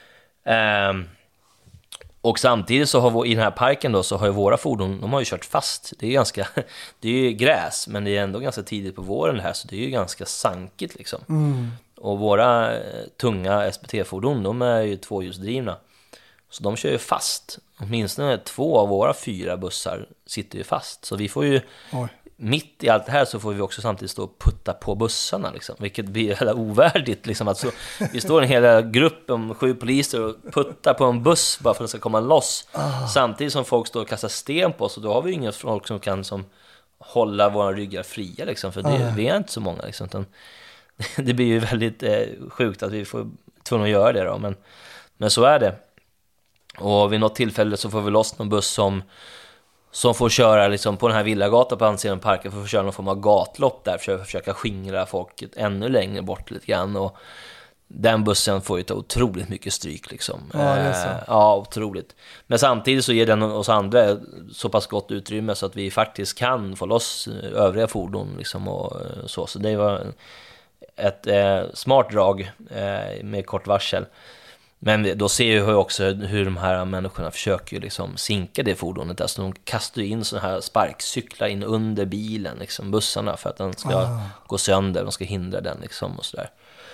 Och samtidigt så har i den här parken då, så har ju våra fordon, de har ju kört fast. Det är ju gräs, men det är ändå ganska tidigt på våren här, så det är ju ganska sankigt liksom. Och våra tunga SBT-fordon, de är ju tvåhjulsdrivna. Så de kör ju fast. Åtminstone 2 av våra 4 bussar sitter ju fast. Så vi får ju, mitt i allt det här så får vi också samtidigt stå och putta på bussarna. Liksom, vilket blir hela ovärdigt. Liksom, att så, vi står en hel grupp om 7 poliser och puttar på en buss bara för att det ska komma loss. Samtidigt som folk står och kastar sten på oss. Och då har vi ju inga folk som kan hålla våra ryggar fria. Liksom, för vi är inte så många. Liksom, utan det blir ju väldigt sjukt att vi får tvungna att göra det. Då, men så är det. Och vid något tillfälle så får vi loss någon buss som får köra liksom på den här Villagatan på andra sidan parken, för att få köra någon form av gatlopp där för att försöka skingra folket ännu längre bort lite grann. Och den bussen får ju ta otroligt mycket stryk liksom. Ja, det är så. Ja, otroligt. Men samtidigt så ger den oss andra så pass gott utrymme så att vi faktiskt kan få loss övriga fordon liksom, och så det var ett smart drag med kort varsel. Men då ser jag också hur de här människorna försöker liksom sinka det fordonet. Alltså de kastar in såna här sparkcyklar in under bilen, liksom, bussarna, för att den ska gå sönder. De ska hindra den liksom, och sådär.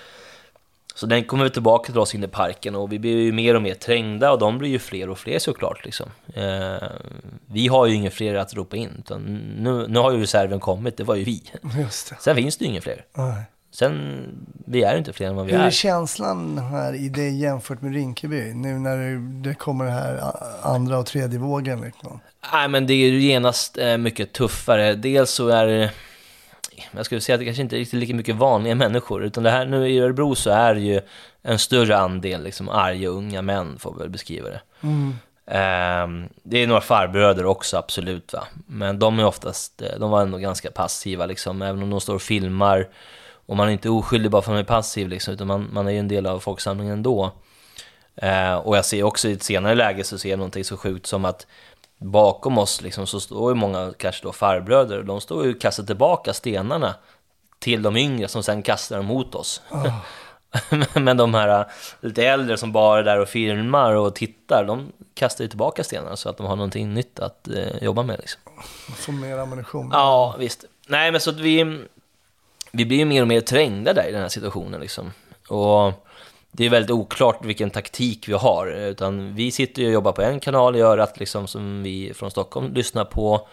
Så den kommer vi tillbaka till oss in i parken, och vi blir ju mer och mer trängda, och de blir ju fler och fler såklart. Liksom. Vi har ju ingen fler att ropa in, utan nu har ju reserven kommit, det var ju vi. Just det. Sen finns det ju ingen fler. Nej. Sen, vi är inte fler än vad vi Hur är. är känslan här i det jämfört med Rinkeby? Nu när det kommer det här andra och tredje vågen liksom? Nej, men det är ju genast mycket tuffare. Dels så är det, jag skulle säga att det kanske inte är riktigt lika mycket vanliga människor, utan det här nu i Örebro så är det ju en större andel liksom arga unga män, får vi väl beskriva det. Det är några farbröder också, absolut, va. Men de är oftast, de var ändå ganska passiva liksom, även om de står och filmar. Och man är inte oskyldig bara för att man är passiv liksom, utan man är ju en del av folksamlingen ändå. Och jag ser också i ett senare läge så ser jag någonting så sjukt som att bakom oss liksom, så står ju många kanske då farbröder, och de står ju och kastar tillbaka stenarna till de yngre som sen kastar dem mot oss. Men de här lite äldre som bara är där och filmar och tittar, de kastar ju tillbaka stenarna så att de har någonting nytt att jobba med liksom. Få mer ammunition. Ja, visst. Nej, men så att vi blir ju mer och mer trängda där i den här situationen liksom. Och det är väldigt oklart vilken taktik vi har, utan vi sitter ju och jobbar på en kanal i örat liksom, som vi från Stockholm lyssnar på,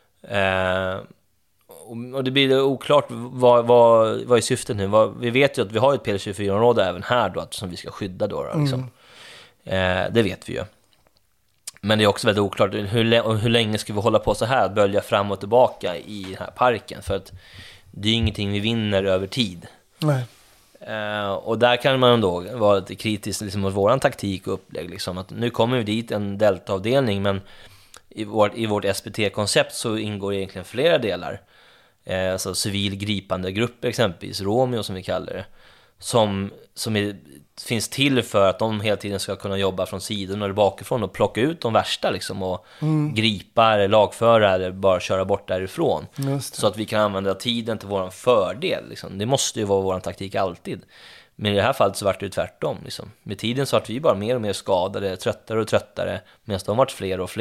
och det blir oklart vad är syftet nu. Vi vet ju att vi har ett P24-område även här då, som vi ska skydda då liksom. Det vet vi ju. Men det är också väldigt oklart hur länge ska vi hålla på så här, att bölja fram och tillbaka i den här parken, för att det är ingenting vi vinner över tid. Nej. Och där kan man då vara lite kritisk liksom, mot våran taktik och upplägg liksom, att nu kommer vi dit en deltaavdelning, men i vårt SPT-koncept så ingår egentligen flera delar. Alltså civil gripande grupper, exempelvis Romeo som vi kallar det, som finns till för att de hela tiden ska kunna jobba från sidan eller bakifrån och plocka ut de värsta liksom, och gripa eller lagföra eller bara köra bort därifrån, så att vi kan använda tiden till våran fördel liksom. Det måste ju vara våran taktik alltid, men i det här fallet så var det ju tvärtom liksom. Med tiden så var vi bara mer och mer skadade, tröttare och tröttare, medan de varit fler och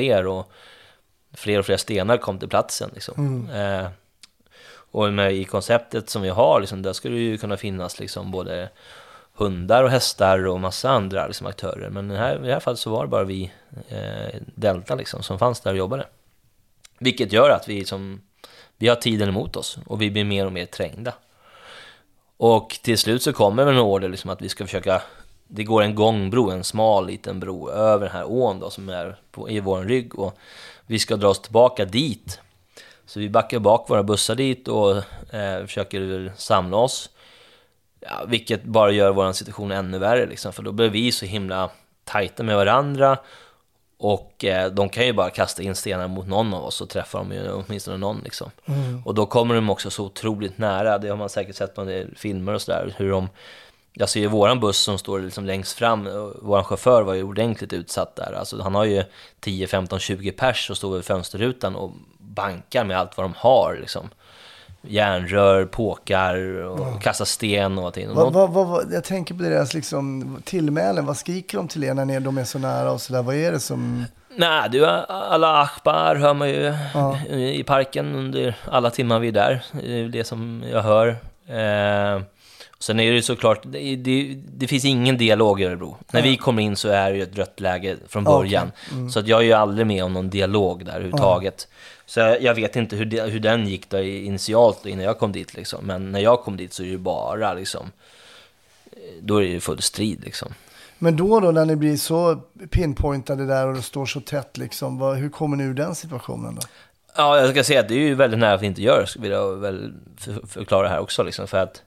fler stenar kom till platsen liksom. Och i konceptet som vi har liksom, där skulle det ju kunna finnas liksom både hundar och hästar och massa andra liksom, aktörer. Men i det här fallet så var det bara vi Delta liksom, som fanns där och jobbade. Vilket gör att vi har tiden emot oss och vi blir mer och mer trängda. Och till slut så kommer en order liksom, att vi ska försöka, det går en gångbro, en smal liten bro över den här ån då, som är i vår rygg, och vi ska dra oss tillbaka dit. Så vi backar bak våra bussar dit och försöker samla oss. Ja, vilket bara gör vår situation ännu värre liksom, för då blir vi så himla tajta med varandra, och de kan ju bara kasta in stenar mot någon av oss och träffa dem ju åtminstone någon liksom. Och då kommer de också så otroligt nära. Det har man säkert sett på en del filmer och sådär, hur jag ser ju våran buss som står liksom längst fram, våran chaufför var ju ordentligt utsatt där. Alltså han har ju 10, 15, 20 pers och står vid fönsterrutan och bankar med allt vad de har liksom. Järnrör, påkar och kastar sten och allting. Jag tänker på deras liksom tillmälen. Vad skriker de till er när de är så nära och sådär? Vad är det som... Nej, du, alla Akbar hör man ju i parken under alla timmar vi är där. Det är det som jag hör. Sen är det såklart, det finns ingen dialog i Örebro. När vi kommer in så är det ju ett rött läge från början. Så att jag är ju aldrig med om någon dialog där överhuvudtaget. Så jag vet inte hur den gick då initialt innan jag kom dit liksom. Men när jag kom dit så är det bara liksom, då är det ju full strid liksom. Men då när ni blir så pinpointade där och det står så tätt liksom, hur kommer ni ur den situationen då? Ja, jag ska säga att det är ju väldigt nära att inte göra, vill jag väl förklara här också liksom, för att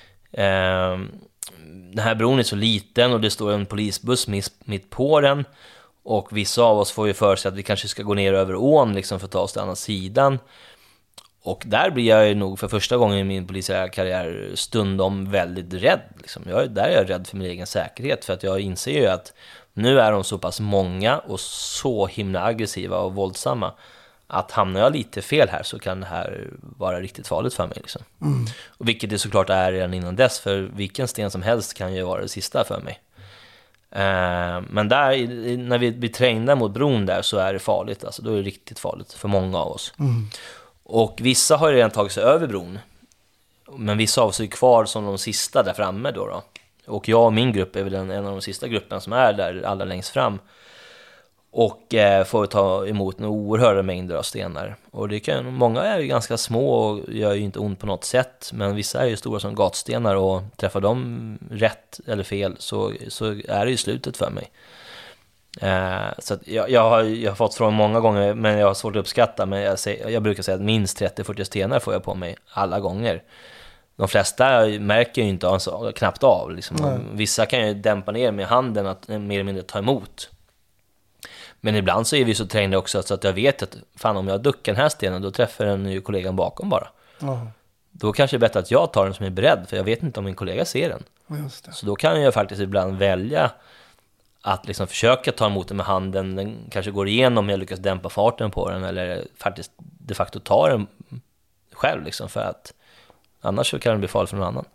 den här bron är så liten och det står en polisbuss mitt på den, och vissa av oss får ju för sig att vi kanske ska gå ner över ån liksom, för att ta oss till andra sidan. Och där blir jag ju nog för första gången i min polisiära karriär stundom väldigt rädd liksom. Där är jag rädd för min egen säkerhet, för att jag inser ju att nu är de så pass många och så himla aggressiva och våldsamma att hamnar jag lite fel här så kan det här vara riktigt farligt för mig liksom. Och vilket det såklart är redan innan dess, för vilken sten som helst kan ju vara det sista för mig. Men där, när vi blir trängda mot bron där, så är det farligt alltså. Då är det riktigt farligt för många av oss. Och vissa har ju redan tagit sig över bron, men vissa av oss är kvar som de sista där framme då. Och jag och min grupp är väl en av de sista grupperna som är där allra längst fram. Och får ta emot en oerhörda mängder av stenar. Och många är ju ganska små och gör ju inte ont på något sätt. Men vissa är ju stora som gatstenar, och träffar de rätt eller fel så är det ju slutet för mig. Så att jag har fått från många gånger, men jag har svårt att uppskatta. Men jag brukar säga att minst 30-40 stenar får jag på mig alla gånger. De flesta märker ju inte knappt av. Liksom. Vissa kan ju dämpa ner med handen att mer eller mindre ta emot. Men ibland så är vi så trängda också så att jag vet att fan, om jag duckar den här stenen, då träffar den ju kollegan bakom bara. Då kanske det är bättre att jag tar den som är beredd, för jag vet inte om min kollega ser den. Just det. Så då kan jag faktiskt ibland välja att liksom försöka ta emot den med handen. Den kanske går igenom, jag lyckas dämpa farten på den, eller faktiskt de facto ta den själv liksom, för att annars så kan den bli farlig för någon annan.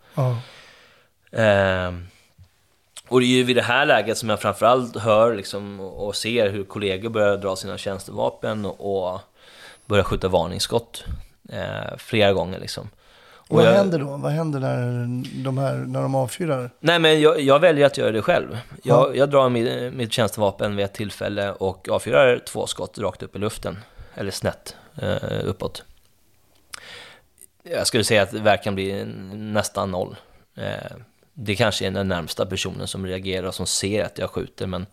Och det är ju vid det här läget som jag framförallt hör liksom, och ser hur kollegor börjar dra sina tjänstevapen och börjar skjuta varningsskott flera gånger liksom. Och vad händer då? Vad händer när de avfyrar? Nej, men jag väljer att göra det själv. Jag drar mitt tjänstevapen vid ett tillfälle och avfyrar 2 skott rakt upp i luften, eller snett uppåt. Jag skulle säga att verkan blir nästan 0. Det kanske är den närmsta personen som reagerar och som ser att jag skjuter, men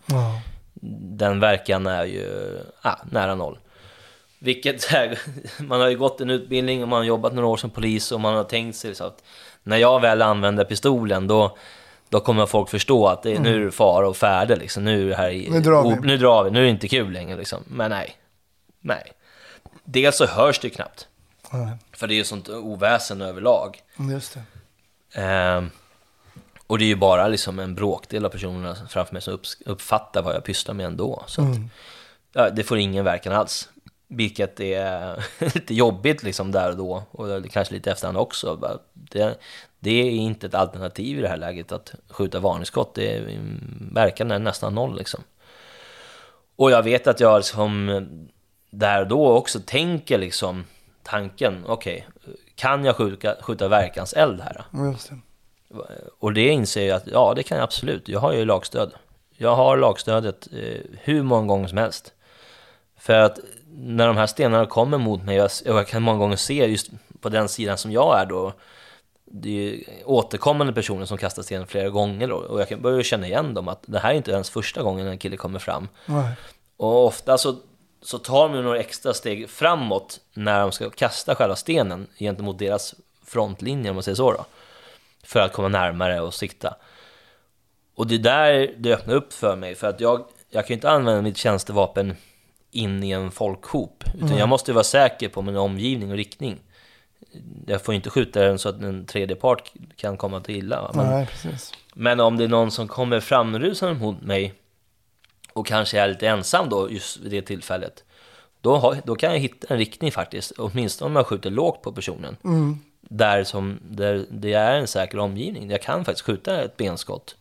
den verkan är ju nära 0. Vilket man har ju gått en utbildning och man har jobbat några år som polis, och man har tänkt sig så att när jag väl använder pistolen, då kommer folk förstå att nu är det fara och färde liksom. Nu är det här nu drar vi, nu är det inte kul längre liksom. Men nej. Dels så hörs det knappt. För det är ju sånt oväsen överlag. Just det. Och det är ju bara liksom en bråkdel av personerna framför mig som uppfattar vad jag pysslar med ändå. Så att, det får ingen verkan alls. Vilket är lite jobbigt liksom där och då. Och kanske lite efterhand också. Det är inte ett alternativ i det här läget att skjuta varningsskott. Verkan är nästan 0 liksom. Och jag vet att jag liksom där och då också tänker liksom tanken, okej, kan jag skjuta verkanseld här? Just det. Och det inser jag att det kan jag absolut. Jag har ju lagstöd. Jag har lagstödet hur många gånger som helst. För att när de här stenarna kommer mot mig, jag kan många gånger se just på den sidan som jag är då, det är ju återkommande personer som kastar sten flera gånger då, och jag kan börja känna igen dem att det här är inte ens första gången en kille kommer fram. Och ofta så tar de några extra steg framåt när de ska kasta själva stenen gentemot deras frontlinje, om man säger så då, för att komma närmare och sikta. Och det där det öppnar upp för mig, för att jag kan ju inte använda mitt tjänstevapen in i en folkhop, utan jag måste vara säker på min omgivning och riktning. Jag får inte skjuta den så att en tredje part kan komma till illa. Nej, precis. Men om det är någon som kommer framrusande mot mig och kanske är lite ensam då just vid det tillfället, då kan jag hitta en riktning faktiskt, åtminstone om jag skjuter lågt på personen. Där det är en säker omgivning. Jag kan faktiskt skjuta ett benskott.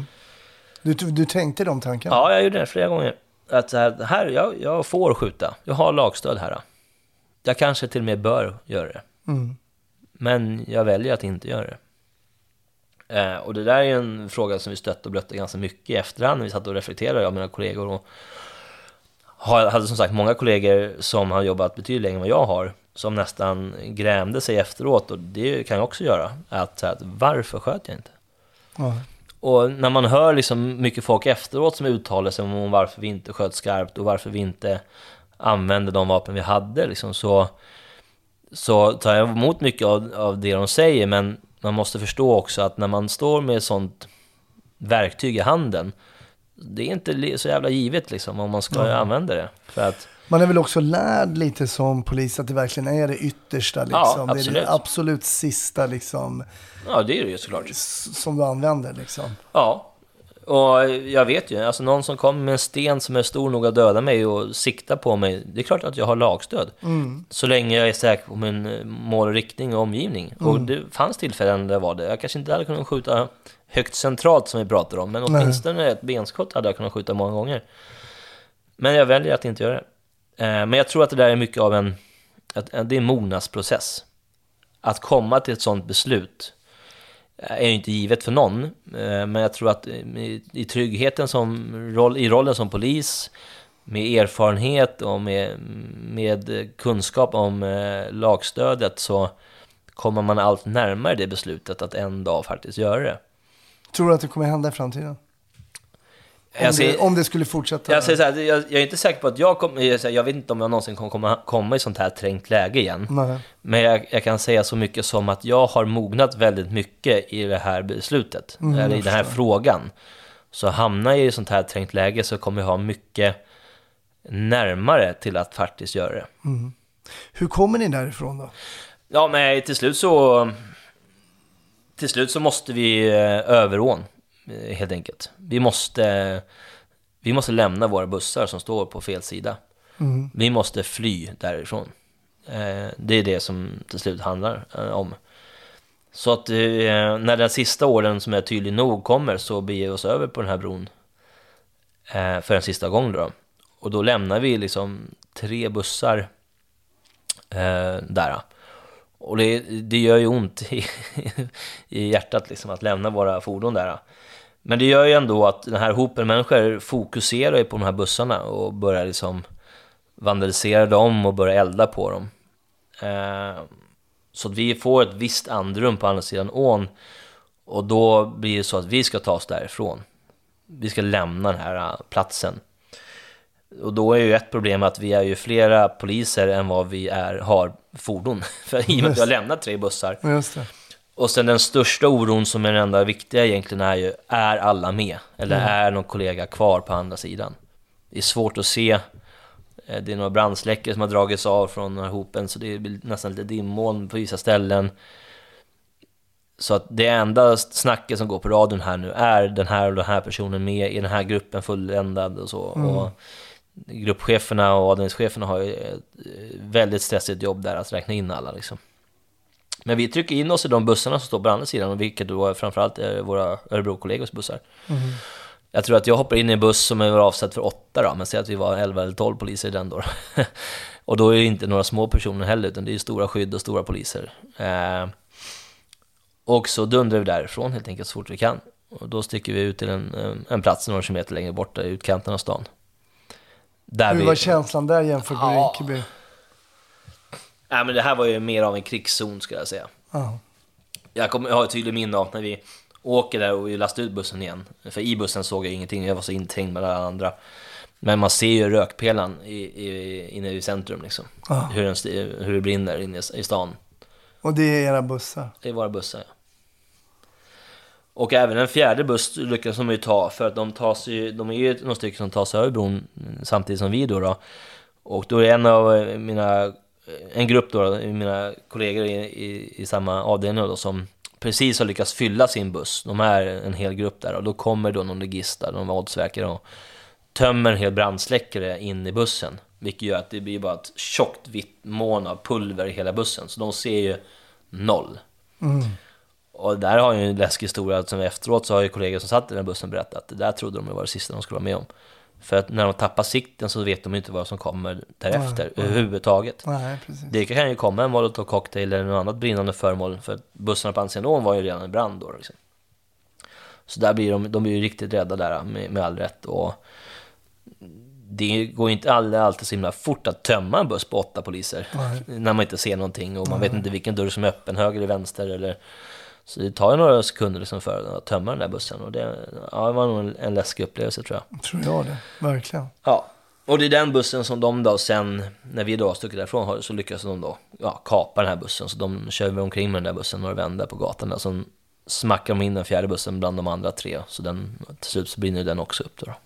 Du tänkte de tankarna? Ja, jag gjorde det flera gånger. Att jag får skjuta. Jag har lagstöd här. Jag kanske till och med bör göra det. Men jag väljer att inte göra det. Och det där är ju en fråga som vi stött och blötte ganska mycket i efterhand när vi satt och reflekterade, jag och mina kollegor. Och hade som sagt många kollegor som har jobbat betydligt längre än vad jag har, som nästan grämde sig efteråt, och det kan jag också göra, att säga att varför sköt jag inte? Ja. Och när man hör liksom mycket folk efteråt som uttalar sig om varför vi inte sköt skarpt och varför vi inte använde de vapen vi hade liksom, så tar jag emot mycket av det de säger, men man måste förstå också att när man står med sånt verktyg i handen, det är inte så jävla givet liksom, om man ska använda det. För att man är väl också lärd lite som polis att det verkligen är det yttersta liksom. Ja, det är det absolut sista liksom. Ja, det är det ju såklart. Som du använder liksom. Ja, och jag vet ju, alltså någon som kommer med en sten som är stor nog att döda mig och sikta på mig, det är klart att jag har lagstöd. Så länge jag är säker på min målriktning och omgivning. Och det fanns tillfällen där var det. Jag kanske inte hade kunnat skjuta högt centralt som vi pratar om, men åtminstone ett benskott hade jag kunnat skjuta många gånger. Men jag väljer att inte göra det. Men jag tror att det där är mycket av det är en mognadsprocess. Att komma till ett sånt beslut är ju inte givet för någon, men jag tror att i tryggheten i rollen som polis, med erfarenhet och med kunskap om lagstödet, så kommer man allt närmare det beslutet att en dag faktiskt göra det. Tror du att det kommer hända i framtiden? Om det skulle fortsätta? Jag säger så här, jag är inte säker på att jag vet inte om jag någonsin kommer komma i sånt här trängt läge igen. Nej. Men jag kan säga så mycket som att jag har mognat väldigt mycket i det här beslutet, eller i den här frågan. Så hamnar jag i sånt här trängt läge, så kommer jag ha mycket närmare till att faktiskt göra det. Hur kommer ni därifrån då? Ja, men till slut så måste vi överån, helt enkelt. Vi måste lämna våra bussar som står på fel sida. Vi måste fly därifrån. Det är det som till slut handlar om. Så att när den sista åren som är tydlig nog kommer, så beger vi oss över på den här bron för en sista gång då. Och då lämnar vi liksom 3 bussar där. Och det gör ju ont i hjärtat liksom, att lämna våra fordon där. Men det gör ju ändå att den här hopen människor fokuserar på de här bussarna och börjar liksom vandalisera dem och börja elda på dem. Så att vi får ett visst andrum på andra sidan ån, och då blir det så att vi ska ta oss därifrån. Vi ska lämna den här platsen. Och då är ju ett problem att vi är ju flera poliser än vad vi har fordon. För i och med att vi har lämnat 3 bussar. Just det. Och sen den största oron, som är den enda viktiga egentligen, är ju, är alla med? Eller är någon kollega kvar på andra sidan? Det är svårt att se. Det är några brandsläckare som har dragits av från den här hopen, så det blir nästan lite dimmoln på vissa ställen. Så att det enda snacket som går på radion här nu är den här personen med i den här gruppen fulländad och så. Och gruppcheferna och avdelningscheferna har ju ett väldigt stressigt jobb där att räkna in alla liksom. Men vi trycker in oss i de bussarna som står på andra sidan, och vilket då framförallt är våra Örebro-kollegors bussar. Jag tror att jag hoppar in i en buss som är avsett för 8 då, men säg att vi var 11 eller 12 poliser i den då. Och då är det inte några små personer heller, utan det är stora skydd och stora poliser. Och så dundrar vi därifrån helt enkelt så fort vi kan. Och då sticker vi ut till en plats några kilometer längre bort, i utkanten av stan. Hur var känslan där jämfört med Rinkeby? Nej, men det här var ju mer av en krigszon, ska jag säga. Jag har ett tydligt minne av när vi åker där och vi lastar ut bussen igen. För i bussen såg jag ingenting, jag var så inträngd med alla andra. Men man ser ju rökpelan inne i centrum liksom. Hur det brinner inne i stan. Och det är era bussar? Det är våra bussar, ja. Och även en fjärde buss lyckas de ju ta, för att de är ju några stycken som tar sig över bron samtidigt som vi då. Och då är en grupp då, mina kollegor i samma avdelning då, som precis har lyckats fylla sin buss. De är en hel grupp där, och då kommer då någon legista, någon våldsverkare, och tömmer en hel brandsläckare in i bussen, vilket gör att det blir bara ett tjockt vitt moln av pulver i hela bussen, så de ser ju 0. Och där har ju en läskig historia som efteråt, så har ju kollegor som satt i den bussen berättat att det där trodde de var det sista de skulle vara med om. För att när de tappar sikten så vet de inte vad som kommer därefter överhuvudtaget. Nej, precis. Det kan ju komma en molotov cocktail eller något annat brinnande föremål, för att bussarna på andra sidan var ju redan i brand då liksom. Så där blir de blir ju riktigt rädda där med all rätt. Och det går inte alltid så himla fort att tömma en buss på 8 poliser. När man inte ser någonting och man vet inte vilken dörr som är öppen, höger eller vänster. Eller... Så det tar ju några sekunder liksom för att tömma den där bussen. Och det var nog en läskig upplevelse, tror jag. Tror jag det, verkligen. Ja, och det är den bussen som de då sen, när vi då stuckit därifrån, så lyckas de då kapa den här bussen. Så de kör omkring med den där bussen och vänder på gatan där. Så smackar de in den 4:e bussen bland de andra 3. Så till slut så brinner den också upp då.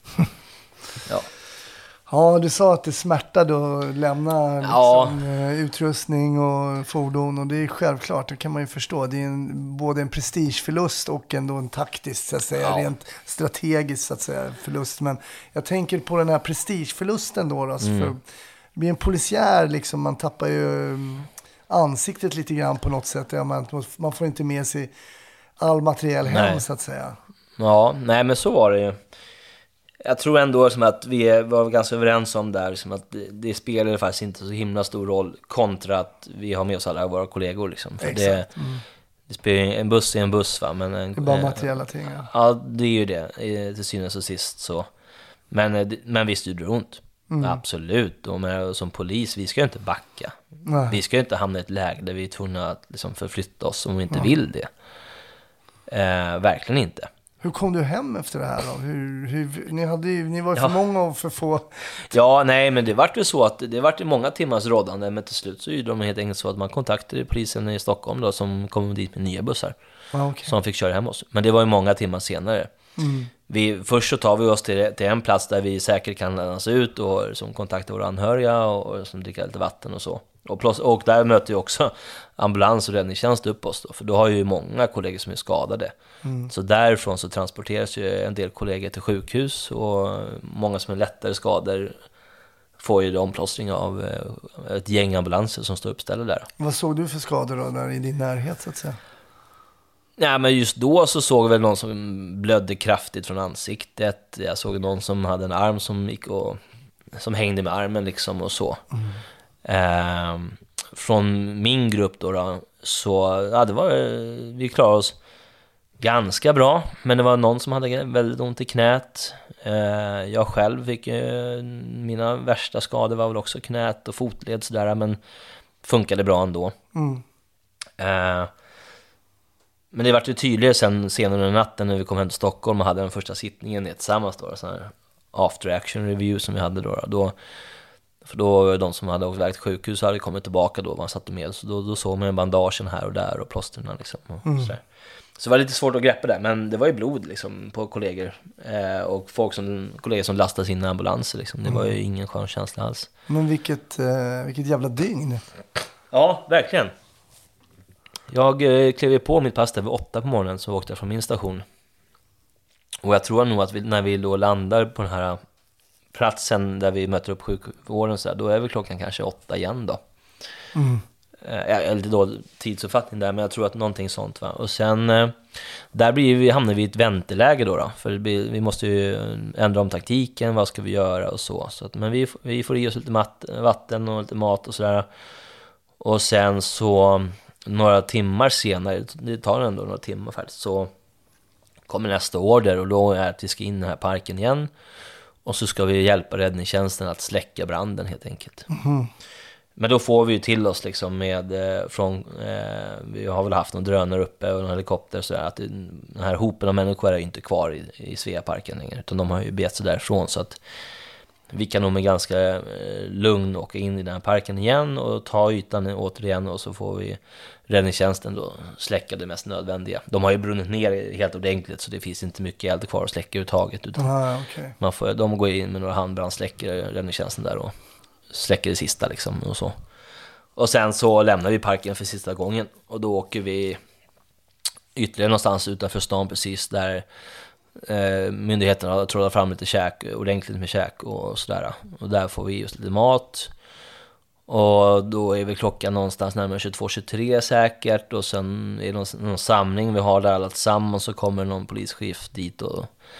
Ja. Ja, du sa att det smärtade att lämna liksom, utrustning och fordon, och det är självklart, det kan man ju förstå. Det är både en prestigeförlust och ändå en taktisk, så att säga, rent strategisk, så att säga, förlust. Men jag tänker på den här prestigeförlusten då, alltså, för det blir en polisiär, liksom, man tappar ju ansiktet lite grann på något sätt. Man får inte med sig all materiell hem, så att säga. Ja, nej, men så var det ju. Jag tror ändå som att vi var ganska överens om där, som att det spelar faktiskt inte så himla stor roll kontra att vi har med oss alla våra kollegor. Liksom. För det spelar en buss är en buss, va? Men det är bara materiella ting. Ja, det är ju det till synes och sist. Så. Men visst gjorde det ont. Absolut. Och som polis, vi ska ju inte backa. Nej. Vi ska ju inte hamna i ett läge där vi är tvungna att liksom förflytta oss om vi inte vill det. Verkligen inte. Hur kom du hem efter det här då? Ni var ju för många och för få. Ja, nej, men det var ju så att det var många timmars rådande, men till slut så gjorde de helt enkelt så att man kontaktade polisen i Stockholm då, som kom dit med nya bussar. Som fick köra hem oss. Men det var ju många timmar senare. Först så tar vi oss till en plats där vi säkert kan lämnas ut och som kontaktar våra anhöriga och som dricker lite vatten och så. Och där möter ju också ambulans och räddningstjänst upp oss då, för då har ju många kollegor som är skadade. Så därifrån så transporteras ju en del kollegor till sjukhus, och många som är lättare skador får ju omplåstring av ett gäng ambulanser som står uppställda där. Vad såg du för skador då där i din närhet, så att säga? Ja, men just då så såg jag väl någon som blödde kraftigt från ansiktet. Jag såg någon som hade en arm som gick och som hängde med armen liksom och så. Från min grupp då så vi klarade oss ganska bra, men det var någon som hade väldigt ont i knät. Jag själv fick mina värsta skador var väl också knät och fotled sådär, men funkade bra ändå. Men det var ju tydligare senare under natten när vi kom hem till Stockholm och hade den första sittningen tillsammans då, sån här after action review som vi hade då. För då de som hade åkt väg till sjukhus hade kommit tillbaka då, man satt med, så då såg man bandagen här och där och plåsterna liksom. Så det var lite svårt att greppa där, men det var ju blod liksom på kollegor och kollegor som lastade sina ambulanser liksom. Det var ju ingen skön känsla alls. Men vilket jävla dygn. Ja, verkligen. Jag klev på mitt pass där vid 8 på morgonen, så åkte jag från min station. Och jag tror nog att när vi då landar på den här platsen där vi möter upp sjukvården så här, då är väl klockan kanske 8 igen då. Jag är lite då tidsuppfattning där, men jag tror att någonting sånt, va. Och sen där hamnar vi i ett vänteläge då. För vi måste ju ändra om taktiken, vad ska vi göra och så att, men vi får i oss lite vatten och lite mat och sådär. Och sen så några timmar senare, det tar ändå några timmar faktiskt, så kommer nästa order, och då är att vi ska in i den här parken igen. Och så ska vi hjälpa räddningstjänsten att släcka branden helt enkelt. Men då får vi ju till oss liksom vi har väl haft någon drönare uppe och en helikopter, så att den här hopen av människor är inte kvar i Sveaparken längre, utan de har ju bet sig därifrån, så att vi kan nog med ganska lugn åka in i den här parken igen och ta ytan återigen, och så får vi räddningstjänsten då släcka det mest nödvändiga. De har ju brunnit ner helt ordentligt, så det finns inte mycket eld kvar att släcka överhuvudtaget, utan de går in med några handbrandsläckare, räddningstjänsten där, och släcker det sista liksom och så. Och sen så lämnar vi parken för sista gången, och då åker vi ytterligare någonstans utanför stan, precis där myndigheterna har trådat fram lite käk, ordentligt med käk och sådär. Och där får vi just lite mat. Och då är vi klockan någonstans närmare 22-23 säkert. Och sen är det någon samling vi har där alla tillsammans. Så kommer någon polischef dit och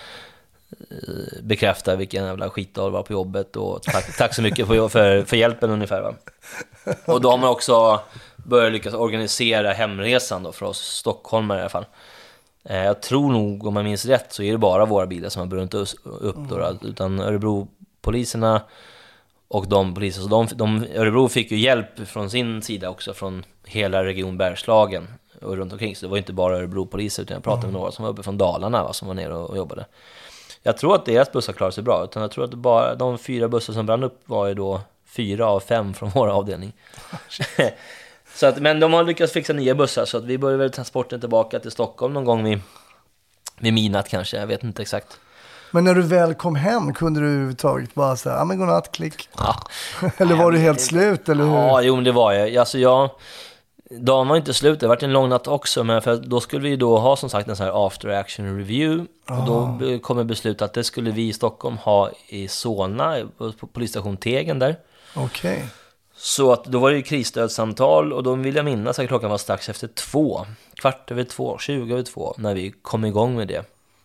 bekräftar vilken jävla skitdag var på jobbet. Och tack så mycket för hjälpen ungefär, va? Och då har man också börjat lyckas organisera hemresan då för oss stockholmare i alla fall. Jag tror nog, om jag minns rätt, så är det bara våra bilar som har brunnit upp då, utan Örebro-poliserna och de poliser, så Örebro fick ju hjälp från sin sida också, från hela region Bergslagen och runt omkring, så det var inte bara Örebro-poliser, utan jag pratade med några som var uppe från Dalarna, som var nere och jobbade. Jag tror att deras bussar klarade sig bra, utan jag tror att bara de 4 bussar som brann upp var ju då 4 av 5 från vår avdelning. Så att, men de har lyckats fixa nya bussar, så att vi börjar väl transporten tillbaka till Stockholm någon gång vid midnatt kanske, jag vet inte exakt. Men när du väl kom hem kunde du överhuvudtaget bara säga, men godnatt, klick. Ja. Eller var du helt slut, eller hur? Ja, jo, men det var jag. Alltså dagen var inte slut, det var en lång natt också, men för då skulle vi då ha som sagt en sån här after action review, och då kom beslutet att det skulle vi i Stockholm ha i Solna, på polisstation Tegen där. Okej. Så att då var det ju krisstödssamtal, och då vill jag minnas att klockan var strax efter 2, 2:15, 20:20, när vi kom igång med det.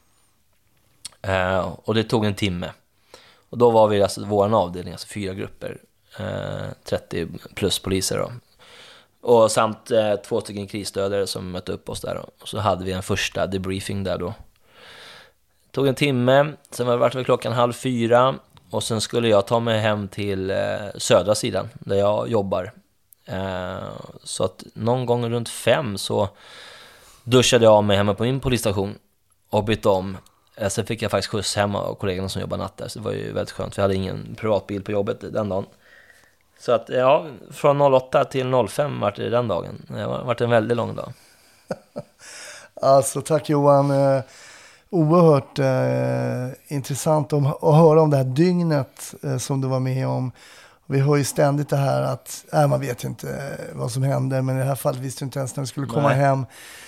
Och det tog en timme. Och då var vi alltså vår avdelning, alltså 4 grupper, 30 plus poliser då. Och samt 2 stycken krisstödare som mötte upp oss där då. Och så hade vi en första debriefing där då. Det tog en timme, sen var det klockan 3:30, och sen skulle jag ta mig hem till södra sidan där jag jobbar. Så att någon gång runt 5 så duschade jag av mig hemma på min polisstation och bytte om. Sen fick jag faktiskt skjuts hem av kollegorna som jobbar natt där, så det var ju väldigt skönt, för jag hade ingen privatbil på jobbet den dagen. Så att ja, från 08 till 05 var det den dagen. Det har varit en väldigt lång dag. Alltså tack Johan, oerhört intressant att höra om det här dygnet som du var med om. Vi hör ju ständigt det här att man vet ju inte vad som händer, men i det här fallet visste du inte ens när du skulle komma hem.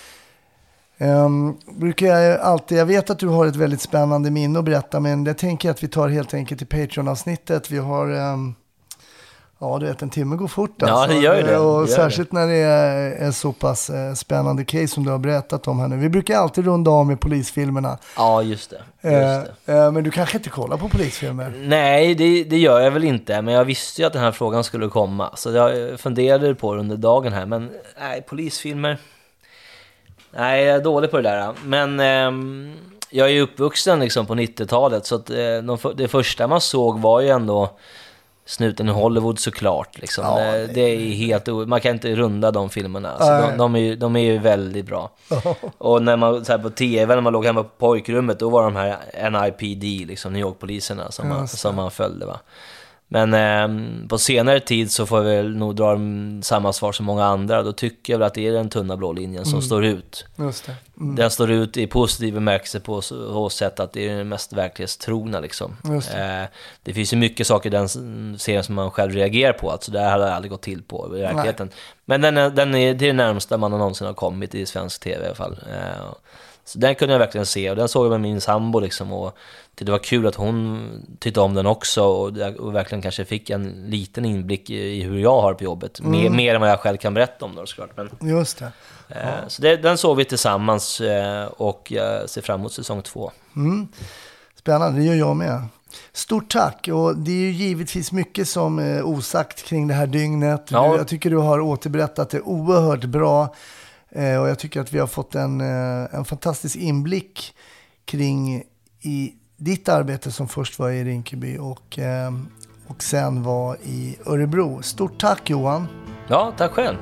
Brukar jag alltid, jag vet att du har ett väldigt spännande minne att berätta, men jag tänker att vi tar helt enkelt i Patreon-avsnittet. Vi har du vet, en timme går fort alltså. Ja, det gör det. Och särskilt när det är så pass spännande case som du har berättat om här nu. Vi brukar alltid runda av med polisfilmerna. Ja, just det. Men du kanske inte kollar på polisfilmer? Nej, det gör jag väl inte. Men jag visste ju att den här frågan skulle komma. Så jag funderade på det under dagen här. Men nej, polisfilmer... Nej, jag är dålig på det där. Men jag är ju uppvuxen liksom på 90-talet. Så att, det första man såg var ju ändå Snuten i Hollywood såklart. Liksom. Ja, det är helt man kan inte runda de filmerna. Alltså, de är ju väldigt bra. Och när man så här, på tv, när man låg hemma på pojkrummet, då var de här NYPD, liksom, New York-poliserna som man följde, va. Men på senare tid så får jag väl nog dra samma svar som många andra. Då tycker jag väl att det är den tunna blå linjen som står ut. Just det. Den står ut i positiv bemärkelse på så sätt att det är den mest verklighetstrogna liksom. Det finns ju mycket saker i den serien som man själv reagerar på. Alltså det här hade aldrig gått till på i verkligheten. Nej. Men den är det närmsta man någonsin har kommit i svensk tv i alla fall. Så den kunde jag verkligen se, och den såg jag med min sambo liksom, och det var kul att hon tyckte om den också, och verkligen kanske fick en liten inblick i hur jag har på jobbet, mer än vad jag själv kan berätta om då, såklart. Men, just det. Så den såg vi tillsammans, och jag ser fram emot säsong 2. Spännande, det gör jag med. Stort tack, och det är ju givetvis mycket som är osagt kring det här dygnet. Ja. Jag tycker du har återberättat det oerhört bra. Och jag tycker att vi har fått en fantastisk inblick kring i ditt arbete som först var i Rinkeby och sen var i Örebro. Stort tack Johan. Ja, tack själv.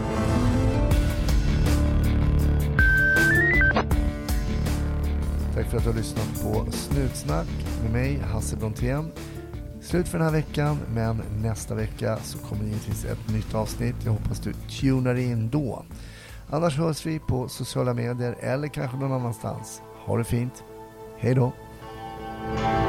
Tack för att du har lyssnat på Snutsnack med mig, Hasse Brontén. Slut för den här veckan, men nästa vecka så kommer det givetvis ett nytt avsnitt. Jag hoppas du tunar in då. Annars hörs vi på sociala medier eller kanske någon annanstans. Ha det fint. Hej då!